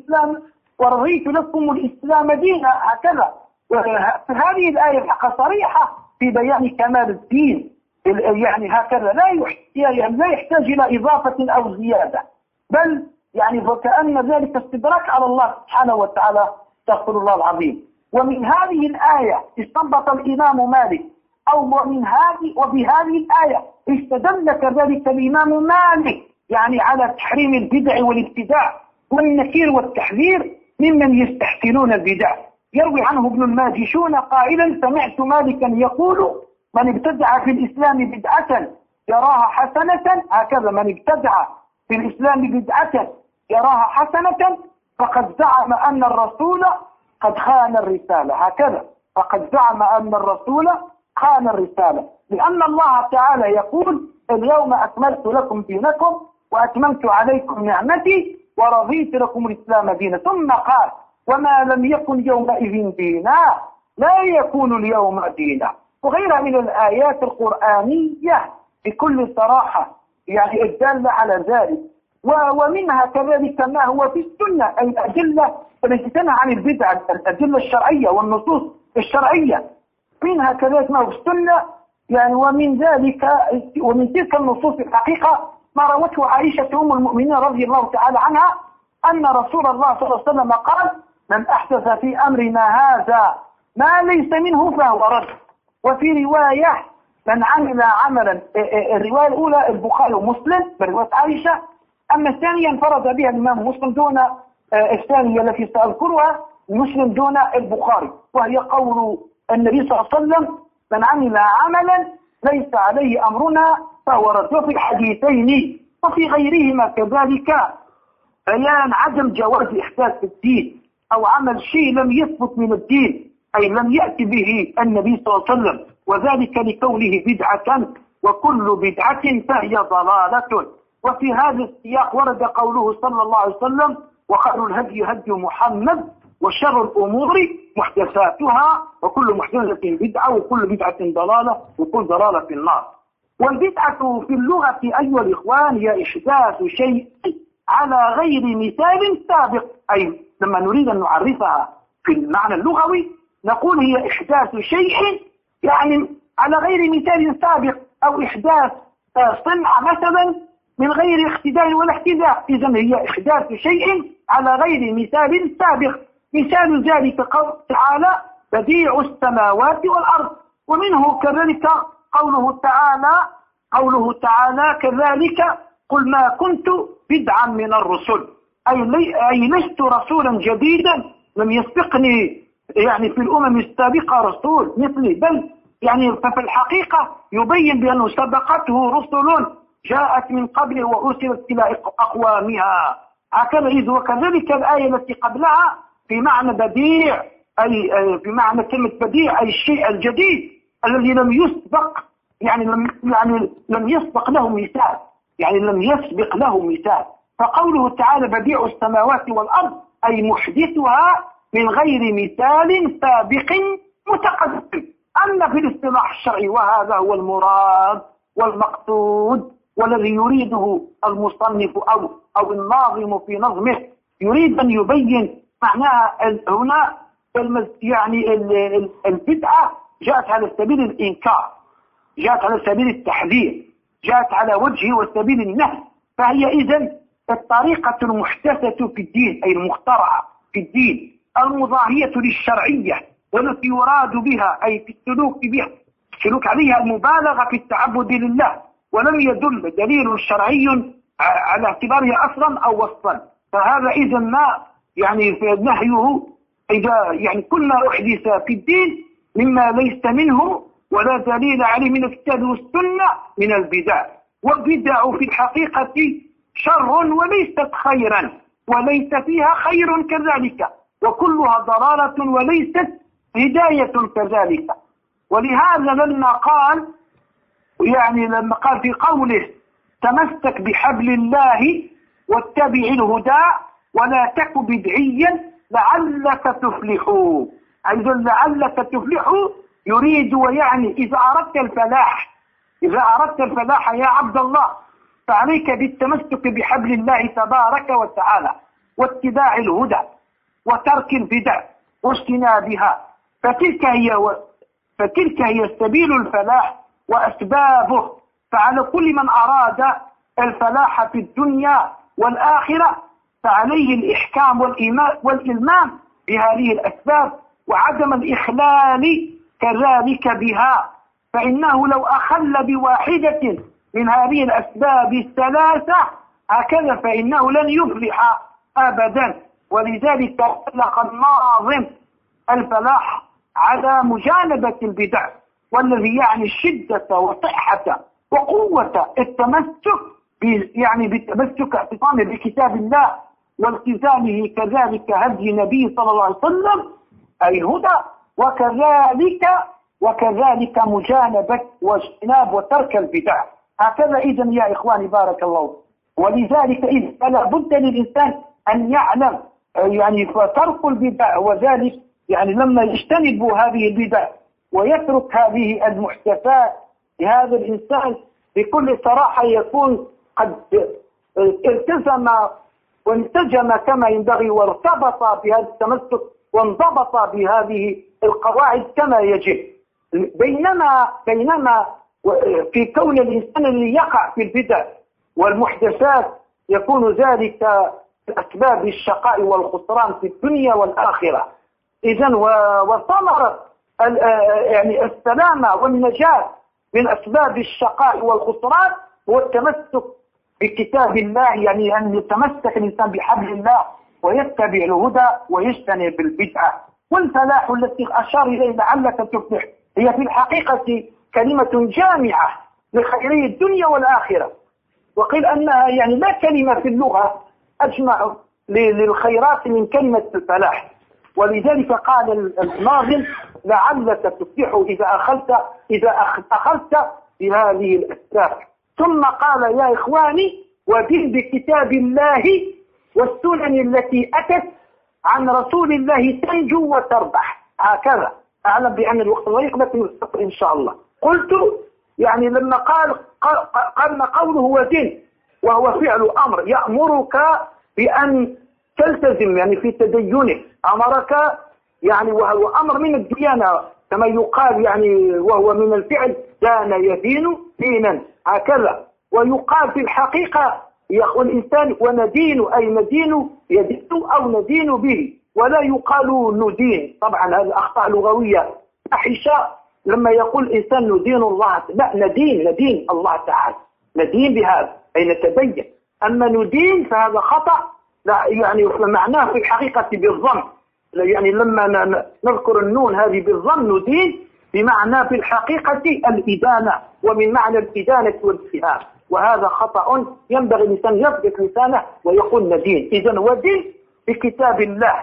لكم الإسلام دينا هكذا. هذه الآية الحق صريحة في بيان كمال الدين، هكذا لا يحتاج إلى إضافة أو زيادة، بل يعني وكأن ذلك استدراك على الله سبحانه وتعالى، استغفر الله العظيم. ومن هذه الآية استنبط الإمام مالك، وبهذه الآية استدل كذلك الإمام مالك يعني على تحريم البدع والابتداع والنكير والتحذير ممن يستحسنون البدع. يروي عنه ابن الماجشون قائلا: سمعت مالكا يقول: من ابتدع في الإسلام بدعة يراها حسنة، هكذا من ابتدع في الإسلام بدعة يراها حسنة فقد زعم أن الرسول قد خان الرسالة، هكذا فقد زعم أن الرسول خان الرسالة، لأن الله تعالى يقول: اليوم أكملت لكم دينكم وأتممت عليكم نعمتي ورضيت لكم الإسلام دينا. ثم قال: وما لم يكن يومئذ دينا لا يكون اليوم دينا. وغيرها من الآيات القرآنية بكل صراحة يعني الدالة على ذلك. ومنها كذلك ما هو في السنة، أي الأدلة التي تنهى عن البدع، الأدلة الشرعية والنصوص الشرعية، منها كذلك ما هو في السنة يعني. ومن تلك النصوص الحقيقة ما روته عائشة أم المؤمنين رضي الله تعالى عنها أن رسول الله صلى الله عليه وسلم قال: من أحدث في أمرنا هذا ما ليس منه فهو رد. وفي رواية: من عمل عملا، الرواية الأولى البخاري ومسلم برواية عائشة، أما الثانية انفرد بها الإمام مسلم دون الثانية التي سأذكرها مسلم دون البخاري، وهي قول النبي صلى الله عليه وسلم: من عمل عملا ليس عليه أمرنا فهو رد. وفي الحديثين وفي غيرهما كذلك بيان عدم جواز إحداث الدين أو عمل شيء لم يثبت من الدين، أي لم يأتي به النبي صلى الله عليه وسلم، وذلك لكونه بدعة، وكل بدعة فهي ضلالة. وفي هذا السياق ورد قوله صلى الله عليه وسلم: وخير الهدي هدي محمد وشر الأمور محدثاتها وكل محدثة بدعة وكل بدعة ضلالة وكل ضلالة في النار. والبدعة في اللغة أيها الإخوان هي إحداث شيء على غير مثال سابق، أي لما نريد أن نعرفها في المعنى اللغوي نقول هي إحداث شيء يعني على غير مثال سابق، أو إحداث صنعة مثلا من غير اقتداء ولا احتذاء. إذن هي إحداث شيء على غير مثال سابق. مثال ذلك قول تعالى: بديع السماوات والأرض. ومنه كذلك قوله تعالى كذلك: قل ما كنت بدعا من الرسل، أي لست رسولا جديدا لم يسبقني يعني في الأمم السابقة رسول مثلي، بل يعني ففي الحقيقة يبين بأنه سبقته رسل جاءت من قبله وأرسلت إلى أقوامها، هكذا. إذ وكذلك الآية التي قبلها في معنى بديع، أي في معنى كلمة بديع أي الشيء الجديد الذي لم يسبق، يعني لم يسبق له مثال، يعني لم يسبق له مثال. فقوله تعالى بديع السماوات والأرض أي محدثها من غير مثال سابق متقدم. أما في الاصطلاح الشرعي وهذا هو المراد والمقصود والذي يريده المصنف أو الناظم في نظمه، يريد أن يبين معناها هنا يعني البدعة جاءت على سبيل الإنكار، جاءت على سبيل التحذير، جاءت على وجه وسبيل النهي. فهي إذن الطريقة المحدثة في الدين، أي المخترعة في الدين، المضاهية للشرعية، والتي يراد بها أي في السلوك عليها المبالغة في التعبد لله، ولم يدل دليل شرعي على اعتبارها أصلا أو وصفا. فهذا إذن ما يعني في نهيه إذا يعني كل ما أحدث في الدين مما ليس منه ولا دليل عليه من الكتاب والسنة من البدع. والبدع في الحقيقة شر وليست خيرا، وليس فيها خير كذلك، وكلها ضلالة وليست هداية كذلك. ولهذا لما قال في قوله: تمسك بحبل الله واتبع الهدى ولا تك بدعيا لعلك تفلح. أيضا لعلك تفلح يريد ويعني إذا أردت الفلاح يا عبد الله فعليك بالتمسك بحبل الله تبارك وتعالى واتباع الهدى وترك البدع واجتنابها، فتلك هي سبيل الفلاح وأسبابه. فعلى كل من أراد الفلاح في الدنيا والآخرة فعليه الإحكام والإلمام بهذه الأسباب وعدم الإخلال كذلك بها، فإنه لو أخل بواحدة من هذه الأسباب الثلاثة هكذا فإنه لن يفلح أبدا. ولذلك أطلق الناظم الفلاح على مجانبة البدع، والذي يعني الشدة وصحة وقوة التمسك يعني بالتمسك اعتصامه بكتاب الله والتزامه كذلك هدي النبي صلى الله عليه وسلم أي الهدى، وكذلك مجانبة واجتناب وترك البدع. هكذا إذن يا إخواني بارك الله. ولذلك إذن فلا بد للإنسان أن يعلم يعني فترك البدع، وذلك يعني لما يجتنب هذه البدع ويترك هذه المحدثات لهذا الإنسان بكل صراحة يكون قد التزم وانتجم كما ينبغي وارتبط بهذا التمسك وانضبط بهذه القواعد كما يجب. بينما في كون الإنسان اللي يقع في البدع والمحدثات يكون ذلك أسباب الشقاء والخسران في الدنيا والآخرة. إذن وثمرة يعني السلامة والنجاة من أسباب الشقاء والخسران هو التمسك بكتاب الله، يعني أن يتمسك الإنسان بحبل الله ويتبع الهدى ويجتنب البدعة. والفلاح التي أشار إليه لعلك تفلح هي في الحقيقة كلمة جامعة لخيري الدنيا والآخرة، وقيل أنها يعني لا كلمة في اللغة أجمع للخيرات من كلمة الفلاح. ولذلك قال الناظم لعلك تفلح إذا أخذت بهذه الأسباب. ثم قال يا إخواني ودين بكتاب الله والسنن التي أتت عن رسول الله تنجو وتربح. هكذا أعلم بأن الوقت ضيق لكن نستطيع إن شاء الله. قلت يعني لما قال قوله ودين وهو فعل أمر يأمرك بأن تلتزم يعني في تدينه، أمرك يعني وهو أمر من الديانة كما يقال يعني وهو من الفعل كان يدين دينا هكذا. ويقال في الحقيقة الإنسان وندين أي ندين يدين أو ندين به، ولا يقال ندين. طبعا هذه أخطاء لغوية فاحشة لما يقول الإنسان ندين الله، لا ندين الله تعالى، ندين بهذا أي نتبين. أما ندين فهذا خطأ، لا يعني معناه في الحقيقة بالضم، يعني لما نذكر النون هذه بالضم ندين بمعنى في الحقيقة الإدانة، ومن معنى الإدانة والاتهام، وهذا خطأ ينبغي الإنسان يضبط لسانه ويقول ندين. إذن ودين بكتاب الله.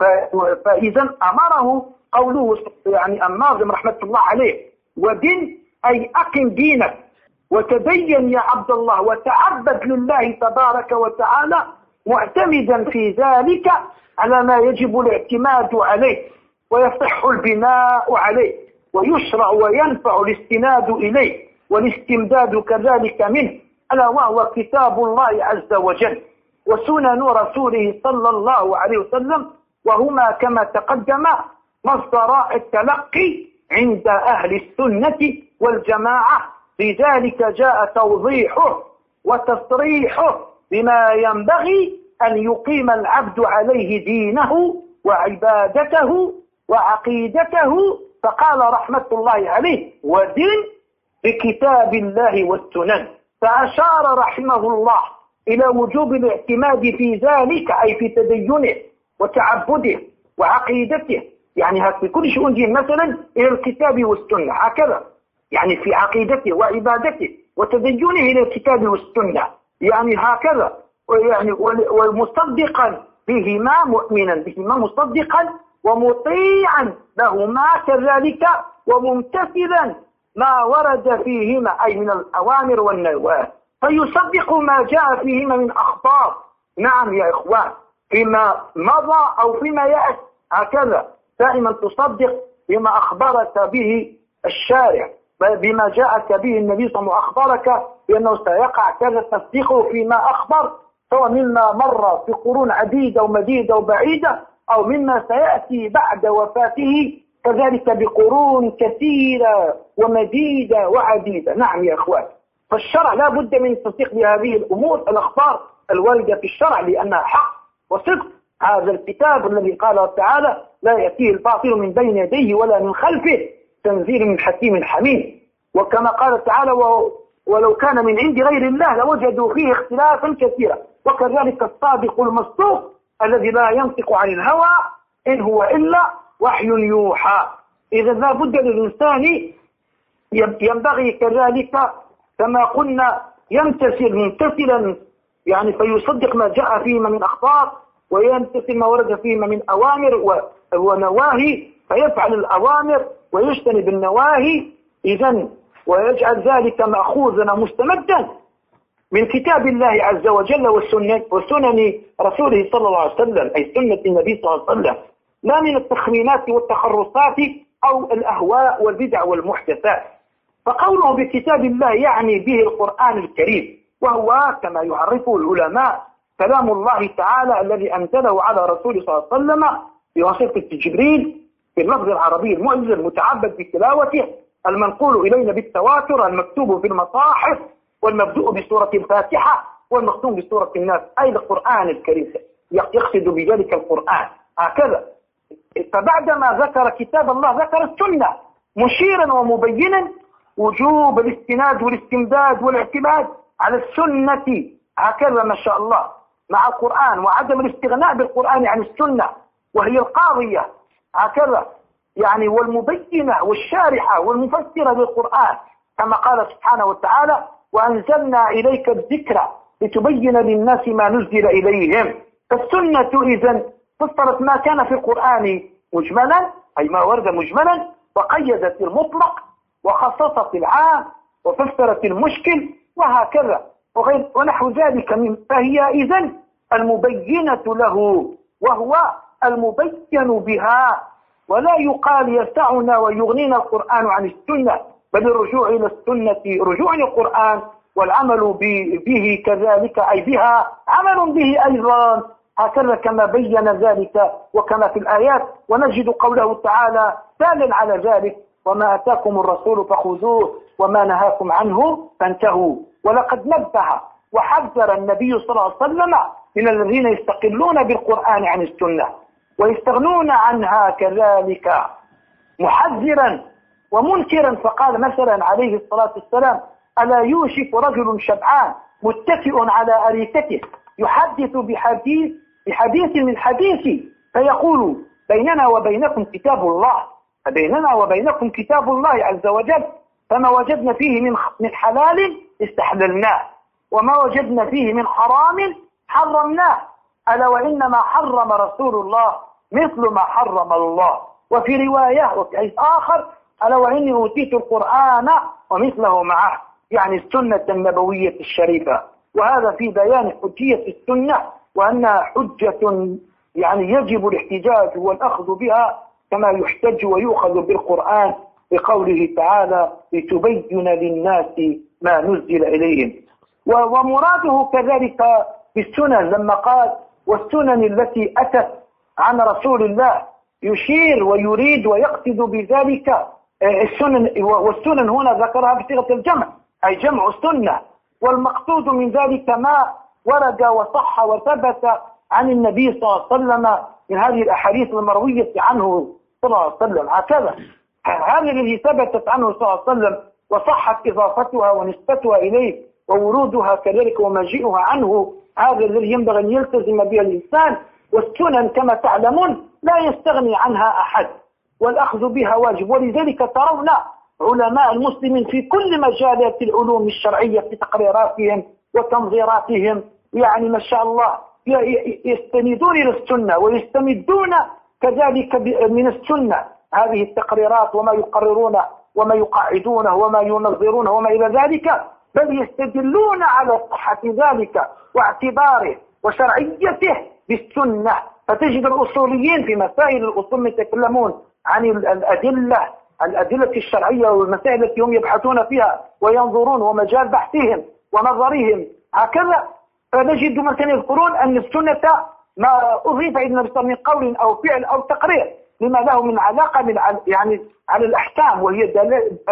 فإذا أمره قوله يعني الناظم رحمة الله عليه ودين أي أقم دينك وتدين يا عبد الله وتعبد لله تبارك وتعالى معتمدا في ذلك على ما يجب الاعتماد عليه ويصح البناء عليه ويشرع وينفع الاستناد إليه والاستمداد كذلك منه، ألا وهو كتاب الله عز وجل وسنن رسوله صلى الله عليه وسلم، وهما كما تقدم مصدر التلقي عند أهل السنة والجماعة. لذلك جاء توضيحه وتصريحه بما ينبغي أن يقيم العبد عليه دينه وعبادته وعقيدته. فقال رحمة الله عليه ودين بكتاب الله والسنن، فأشار رحمه الله إلى وجوب الاعتماد في ذلك أي في تدينه وتعبده وعقيدته، يعني في كل شؤون دين مثلا إلى الكتاب والسنة هكذا، يعني في عقيدته وعبادته وتدينه إلى الكتاب والسنة، يعني هكذا، يعني ومصدقا بهما مؤمنا بهما مصدقا ومطيعا لهما كذلك وممتثلا ما ورد فيهما أي من الأوامر والنواهي، فيصدق ما جاء فيهما من أخبار. نعم يا إخوان، فيما مضى أو فيما يأتي هكذا دائما تصدق بما أخبرك به الشارع، بما جاءك به النبي صلى الله عليه وسلم أخبرك بأنه سيقع كذا تصديقه فيما أخبر، سواء مما مر في قرون عديدة ومديدة وبعيدة أو مما سيأتي بعد وفاته كذلك بقرون كثيرة ومديدة وعديدة. نعم يا إخوان، فالشرع لا بد من التصديق بهذه الأمور الأخبار الواردة في الشرع لأنها حق وصدق. هذا الكتاب الذي قال تعالى لا يأتيه الباطل من بين يديه ولا من خلفه تنزيل من حكيم حميد. وكما قال تعالى ولو كان من عند غير الله لوجدوا فيه اختلافا كثيرا. وكذلك الصادق المصدوق الذي لا ينطق عن الهوى إن هو إلا وحي يوحى. إذا لا بد للإنسان ينبغي كذلك كما قلنا يمتثل ممتثلا، يعني فيصدق ما جاء فيهما من أخبار ويمتثل ما ورد فيهما من أوامر ونواهي، فيفعل الأوامر ويجتنب النواهي. إذن ويجعل ذلك مأخوذا مستمدا من كتاب الله عز وجل وسنن رسوله صلى الله عليه وسلم، أي سنة النبي صلى الله عليه وسلم، لا من التخمينات والتخرصات أو الأهواء والبدع والمحدثات. فقوله بكتاب الله يعني به القرآن الكريم، وهو كما يعرفه العلماء كلام الله تعالى الذي أنزله على رسوله صلى الله عليه وسلم بواسطة جبريل في اللفظ العربي المعجز المتعبد بتلاوته، المنقول إلينا بالتواتر، المكتوب في المصاحف، والمبدوء بسورة الفاتحة والمختوم بسورة الناس، أي القرآن الكريم، يقصد بذلك القرآن. هكذا فبعدما ذكر كتاب الله ذكر السنة مشيرا ومبينا وجوب الاستناد والاستمداد والاعتماد على السنة، هكذا ما شاء الله مع القرآن، وعدم الاستغناء بالقرآن عن السنة وهي القاضية، هكذا يعني والمبينة والشارحة والمفسرة للقرآن، كما قال سبحانه وتعالى وأنزلنا إليك الذكر لتبين للناس ما نزل إليهم. فالسنة إذن فسرت ما كان في القرآن مجملا، أي ما ورد مجملا، وقيدت المطلق وخصصت العام وفسرت المشكل وهكذا ونحو ذلك. فهي إذن المبينة له وهو المبين بها، ولا يقال يسعنا ويغنينا القرآن عن السنة، بل الرجوع إلى السنة رجوع إلى القرآن والعمل به كذلك، أي بها عمل به أيضا، هكذا كما بين ذلك وكما في الآيات. ونجد قوله تعالى دالا على ذلك وما أتاكم الرسول فخذوه وما نهاكم عنه فانتهوا. ولقد نبه وحذر النبي صلى الله عليه وسلم من الذين يستقلون بالقرآن عن السنة ويستغنون عنها كذلك، محذرا ومنكرا. فقال مثلا عليه الصلاة والسلام ألا يوشك رجل شبعان متكئ على أريكته يحدث بحديث من حديثي فيقول بيننا وبينكم كتاب الله، فبيننا وبينكم كتاب الله عز وجل، فما وجدنا فيه من حلال استحللناه وما وجدنا فيه من حرام حرمناه، ألا وإنما حرم رسول الله مثل ما حرم الله. وفي رواية وفي حديث آخر ألا وإني أوتيت القرآن ومثله معه، يعني السنة النبوية الشريفة. وهذا في بيان حجية السنة وأنها حجة يعني يجب الاحتجاج والأخذ بها كما يحتج ويؤخذ بالقرآن بقوله تعالى لتبين للناس ما نزل إليهم. ومراده كذلك بالسنن لما قال والسنن التي أتت عن رسول الله، يشير ويريد ويقصد بذلك السنن، والسنن هنا ذكرها بصيغة الجمع أي جمع السنة، والمقصود من ذلك ما ورد وصح وثبت عن النبي صلى الله عليه وسلم من هذه الأحاديث المروية عنه صلى الله عليه وسلم. هكذا هذه التي ثبتت عنه صلى الله عليه وسلم وصحت إضافتها ونسبتها إليه وورودها كذلك ومجيئها عنه، هذا الذي ينبغي أن يلتزم بها الإنسان. والسنن كما تعلمون لا يستغني عنها أحد والأخذ بها واجب، ولذلك ترون علماء المسلمين في كل مجالات العلوم الشرعية في تقريراتهم وتنظيراتهم يعني ما شاء الله يستندون إلى السنة ويستمدون كذلك من السنة هذه التقريرات وما يقررون وما يقاعدونه وما ينظرونه وما إلى ذلك، بل يستدلون على صحة ذلك واعتباره وشرعيته بالسنة. فتجد الأصوليين في مسائل الأصول يتكلمون عن الأدلة الشرعية والمسائل التي هم يبحثون فيها وينظرون ومجال بحثهم ونظرهم هكذا. فنجد مثلا يذكرون أن السنة ما أضيف إلى النبي من قول أو فعل أو تقرير لما له من علاقة يعني على الأحكام، وهي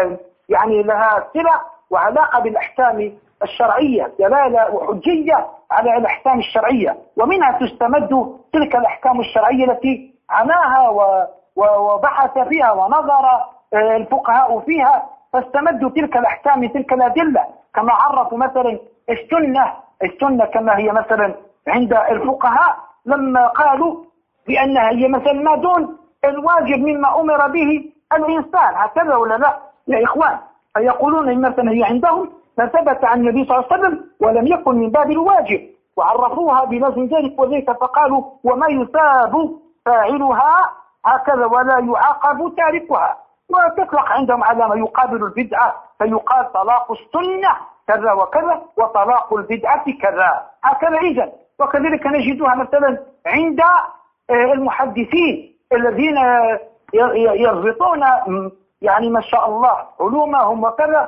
يعني لها صلة وعلاقة بالأحكام الشرعية، دلالة وحجية على الأحكام الشرعية، ومنها تستمد تلك الأحكام الشرعية التي عناها وبحث فيها ونظر الفقهاء فيها، فاستمدوا تلك الأحكام من تلك الأدلة. كما عرفوا مثلا السنة كما هي مثلا عند الفقهاء لما قالوا بأنها هي مثلا ما دون الواجب مما أمر به الإنسان، هكذا ولا لا يا إخوان؟ فيقولون مثلا هي عندهم ما ثبت عن النبي صلى الله عليه وسلم ولم يكن من باب الواجب، وعرفوها بلازم ذلك وذلك، فقالوا وما يثاب فاعلها هكذا ولا يعاقب تاركها. وتطلق عندهم على ما يقابل البدعة، فيقال طلاق السنة كذا وكذا وطلاق البدعة كذا هكذا. إذن وكذلك نجدها مثلا عند المحدثين الذين يربطون يعني ما شاء الله علومهم وكذا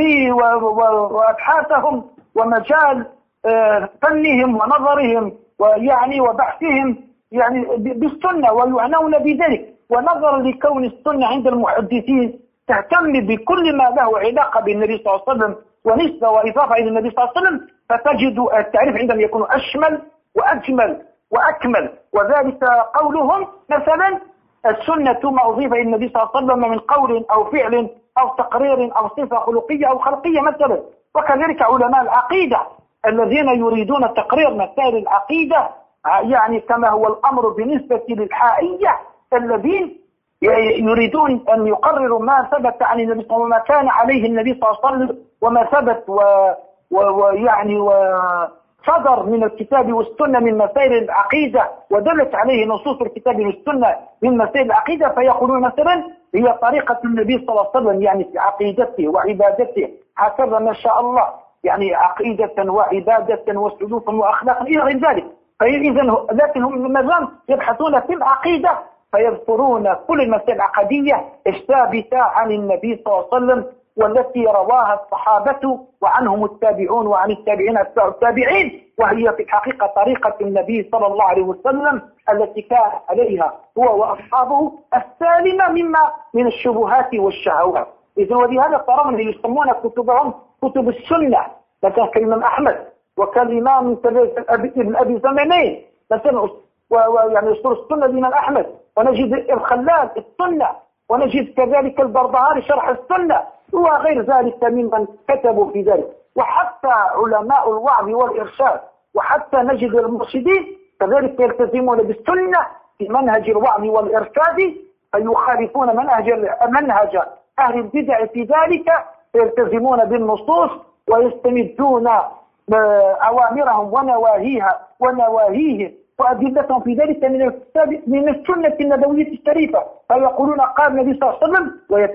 وأبحاثهم ومجال فنهم ونظرهم ويعني وبحثهم يعني بالسنة ويعنون بذلك. ونظرا لكون السنة عند المحدثين تهتم بكل ما له علاقة بالنبي صلى الله عليه وسلم ونسبة وإضافة إلى النبي صلى الله عليه وسلم، فتجد التعريف عندهم يكون أشمل وأجمل وأكمل. وذلك قولهم مثلا السنة ما أضيف إلى النبي صلى الله عليه وسلم من قول أو فعل أو تقرير أو صفة خلقية أو خلقية مثلا. وكذلك علماء العقيدة الذين يريدون تقرير مسائل العقيدة، يعني كما هو الأمر بالنسبة للحائية الذين يريدون أن يقرروا ما ثبت عن النبي صلى الله عليه وسلم وما كان عليه النبي صلى الله عليه وسلم وما ثبت ويعني وصدر من الكتاب والسنة من مسائل العقيدة ودلت عليه نصوص الكتاب والسنة من مسائل العقيدة، فيقولون مثلا هي طريقة النبي صلى الله عليه وسلم يعني في عقيدته وعبادته هكذا ما شاء الله، يعني عقيدة وعبادة وسلوكا وأخلاقا إلى غير ذلك. لكن هم مازال يبحثون في العقيدة فيذكرون كل المسائل العقدية الثابتة عن النبي صلى الله عليه وسلم والتي رواها الصحابة وعنهم التابعون وعن التابعين أتباع التابعين، وهي في الحقيقة طريقة النبي صلى الله عليه وسلم التي كان عليها هو وأصحابه السالمة من الشبهات والشهوات. إذن ولهذا ترون اللي يسمون كتبهم كتب السنة، مثلا كالإمام أحمد وكالإمام ابن أبي زمانين مثلا، ويعني أصول السنة للإمام أحمد، ونجد الخلال السنة، ونجد كذلك البربهاري شرح السنة وغير ذلك ممن كتبوا في ذلك. وحتى علماء الوعظ والإرشاد وحتى نجد المرشدين كذلك يلتزمون بالسنة في منهج الوعظ والإرشاد، فيخالفون منهج أهل البدع في ذلك، يلتزمون بالنصوص ويستمدون أوامرهم ونواهيهم وأدلتهم في ذلك من السنة النبوية الشريفة، فيقولون قال النبي صلى الله عليه وسلم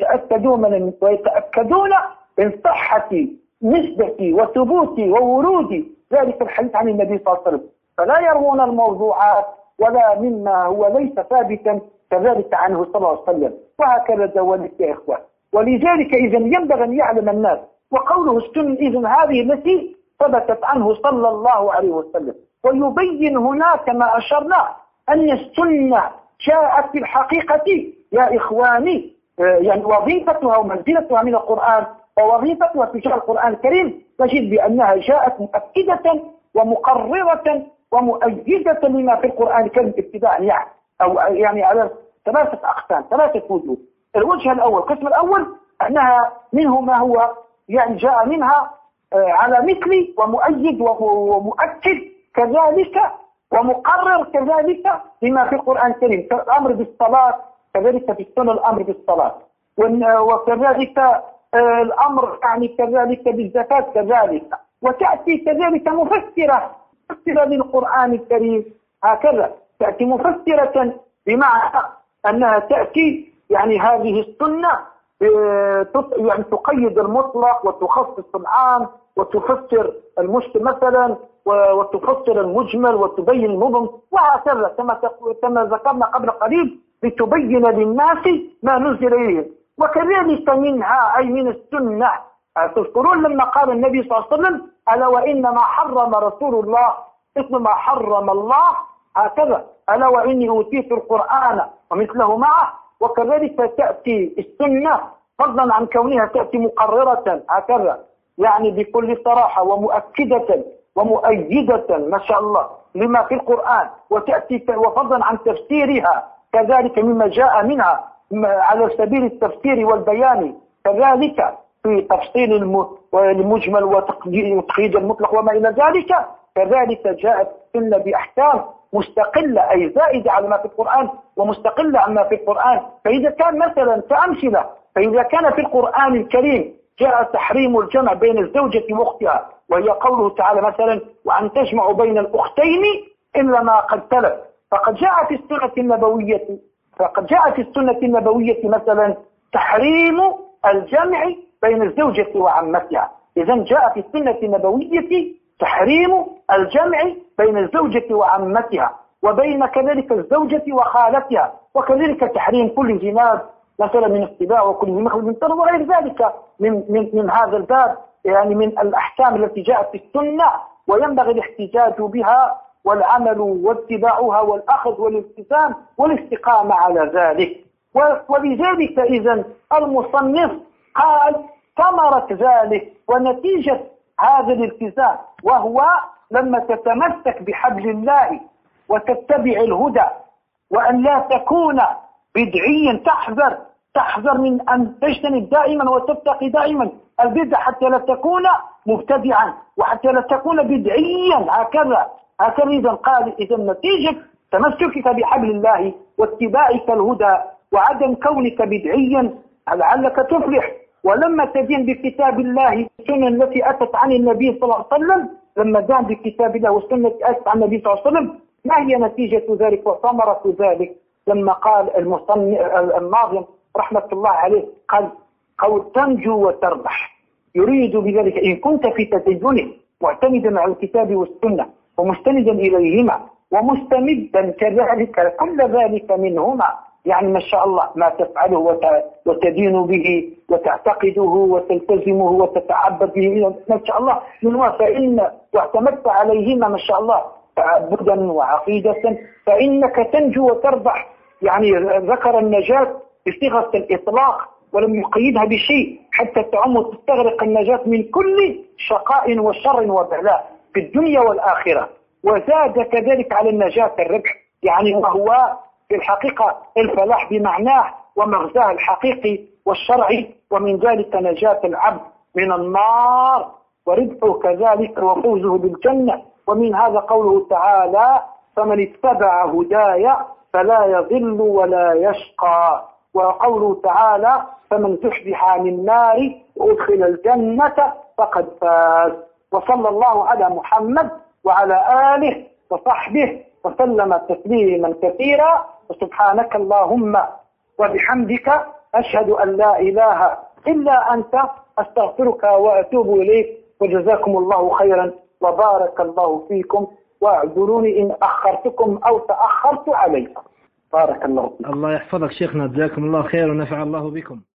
ويتأكدون من صحة نسبة وثبوت وورود ذلك الحديث عن النبي صلى الله عليه وسلم، فلا يروون الموضوعات ولا مما هو ليس ثابتا كذلك عنه صلى الله عليه وسلم. وهكذا دوالك يا إخوان. ولذلك إذن ينبغي أن يعلم الناس، وقوله السنة إذن هذه التي ثبتت عنه صلى الله عليه وسلم. ويبين هنا كما أشرنا أن السنة جاءت في الحقيقة يا إخواني يعني وظيفتها ومنزلتها من القرآن ووظيفتها في شرع القرآن الكريم، تجد بأنها جاءت مؤكدة ومقررة ومؤيدة لما في القرآن الكريم ابتداء يعني، أو يعني على ثلاثة أقسام، ثلاثة وجوه. الوجه الأول، القسم الأول أنها منه ما هو يعني جاء منها على مثل ومؤيد ومؤكد كذلك ومقرر كذلك لما في القرآن الكريم، كالأمر بالصلاة كذلك في السنة الأمر بالصلاة، وكذلك الأمر يعني كذلك بالزكاة كذلك، وتأتي كذلك مفسرة للقرآن الكريم هكذا، تأتي مفسرة بمعنى أنها تأتي يعني هذه السنة يعني تقيد المطلق وتخصص العام وتفسر المشكل مثلا وتفسر المجمل وتبين المبهم، وهكذا كما ذكرنا قبل قليل لتبين للناس ما نزل إليهم. وكذلك منها أي من السنة تذكرون لما قال النبي صلى الله عليه وسلم ألا وإنما حرم رسول الله مثل ما حرم الله هكذا، ألا وإني أوتيت القرآن ومثله معه. وكذلك تأتي السنة فضلا عن كونها تأتي مقررة هكذا يعني بكل صراحة ومؤكدة ومؤيدة ما شاء الله لما في القرآن، وتأتي وفضلا عن تفسيرها كذلك مما جاء منها على سبيل التفسير والبيان، كذلك في تفصيل المجمل وتقييد المطلق وما إلى ذلك. كذلك جاءت السنة بأحكام مستقلة أي زائدة على ما في القرآن ومستقلة عما في القرآن. فإذا كان مثلا كأمثلة، فإذا كان في القرآن الكريم جاء تحريم الجمع بين الزوجة وأختها، وهي قوله تعالى مثلا وأن تجمعوا بين الأختين إلا ما قد سلف، فقد جاء في السنة النبوية مثلا تحريم الجمع بين الزوجة وعمتها. إذن جاء في السنة النبوية تحريم الجمع بين الزوجة وعمتها، وبين كذلك الزوجة وخالتها، وكذلك تحريم كل جناب مثلا من السباع وكل مخلب من طرف وغير ذلك من هذا الباب، يعني من الأحكام التي جاءت في السنة وينبغي الاحتجاج بها والعمل واتباعها والأخذ والالتزام والاستقامة على ذلك. ولذلك إذن المصنف قال ثمرة ذلك ونتيجة هذا الالتزام، وهو لما تتمسك بحبل الله وتتبع الهدى وأن لا تكون بدعيا، تحذر من أن تجتنب دائما وتتقي دائما البدع حتى لا تكون مبتدعا وحتى لا تكون بدعيا. هكذا إذن قال إذا نتيجة تمسكك بحبل الله واتباعك الهدى وعدم كونك بدعيا لعلك تفلح. ولما تدين بكتاب الله السنة التي أتت عن النبي صلى الله عليه وسلم، لما دان بكتاب الله والسنة التي أتت عن النبي صلى الله عليه وسلم، ما هي نتيجة ذلك وثمرة ذلك؟ لما قال الناظم رحمة الله عليه قال تنجو وتربح، يريد بذلك إن كنت في تدينه معتمدا على الكتاب والسنة ومستندا إليهما ومستمدا كذلك كل ذلك منهما، يعني ما شاء الله ما تفعله وتدين به وتعتقده وتلتزمه وتتعبد به ما شاء الله منهما، فإن واعتمدت عليهما ما شاء الله تعبدا وعقيدة فإنك تنجو وتربح. يعني ذكر النجاة بصيغة الإطلاق ولم يقيدها بشيء حتى تعم وتستغرق النجاة من كل شقاء وشر وبلاء في الدنيا والآخرة. وزاد كذلك على النجاة الربح، يعني وهو في الحقيقة الفلاح بمعناه ومغزاه الحقيقي والشرعي، ومن ذلك نجاة العبد من النار وربحه كذلك وفوزه بالجنة. ومن هذا قوله تعالى فمن اتبع هداي فلا يضل ولا يشقى، وقوله تعالى فمن زحزح عن النار وأدخل الجنة فقد فاز. وصلى الله على محمد وعلى آله وصحبه وسلم تسليما كثيرا. وسبحانك اللهم وبحمدك أشهد أن لا إله إلا أنت أستغفرك وأتوب إليك. وجزاكم الله خيرا وبارك الله فيكم، واعذروني إن أخرتكم أو تأخرت عليكم. بارك الله فيكم.
الله يحفظك شيخنا، جزاكم الله خير ونفع الله بكم.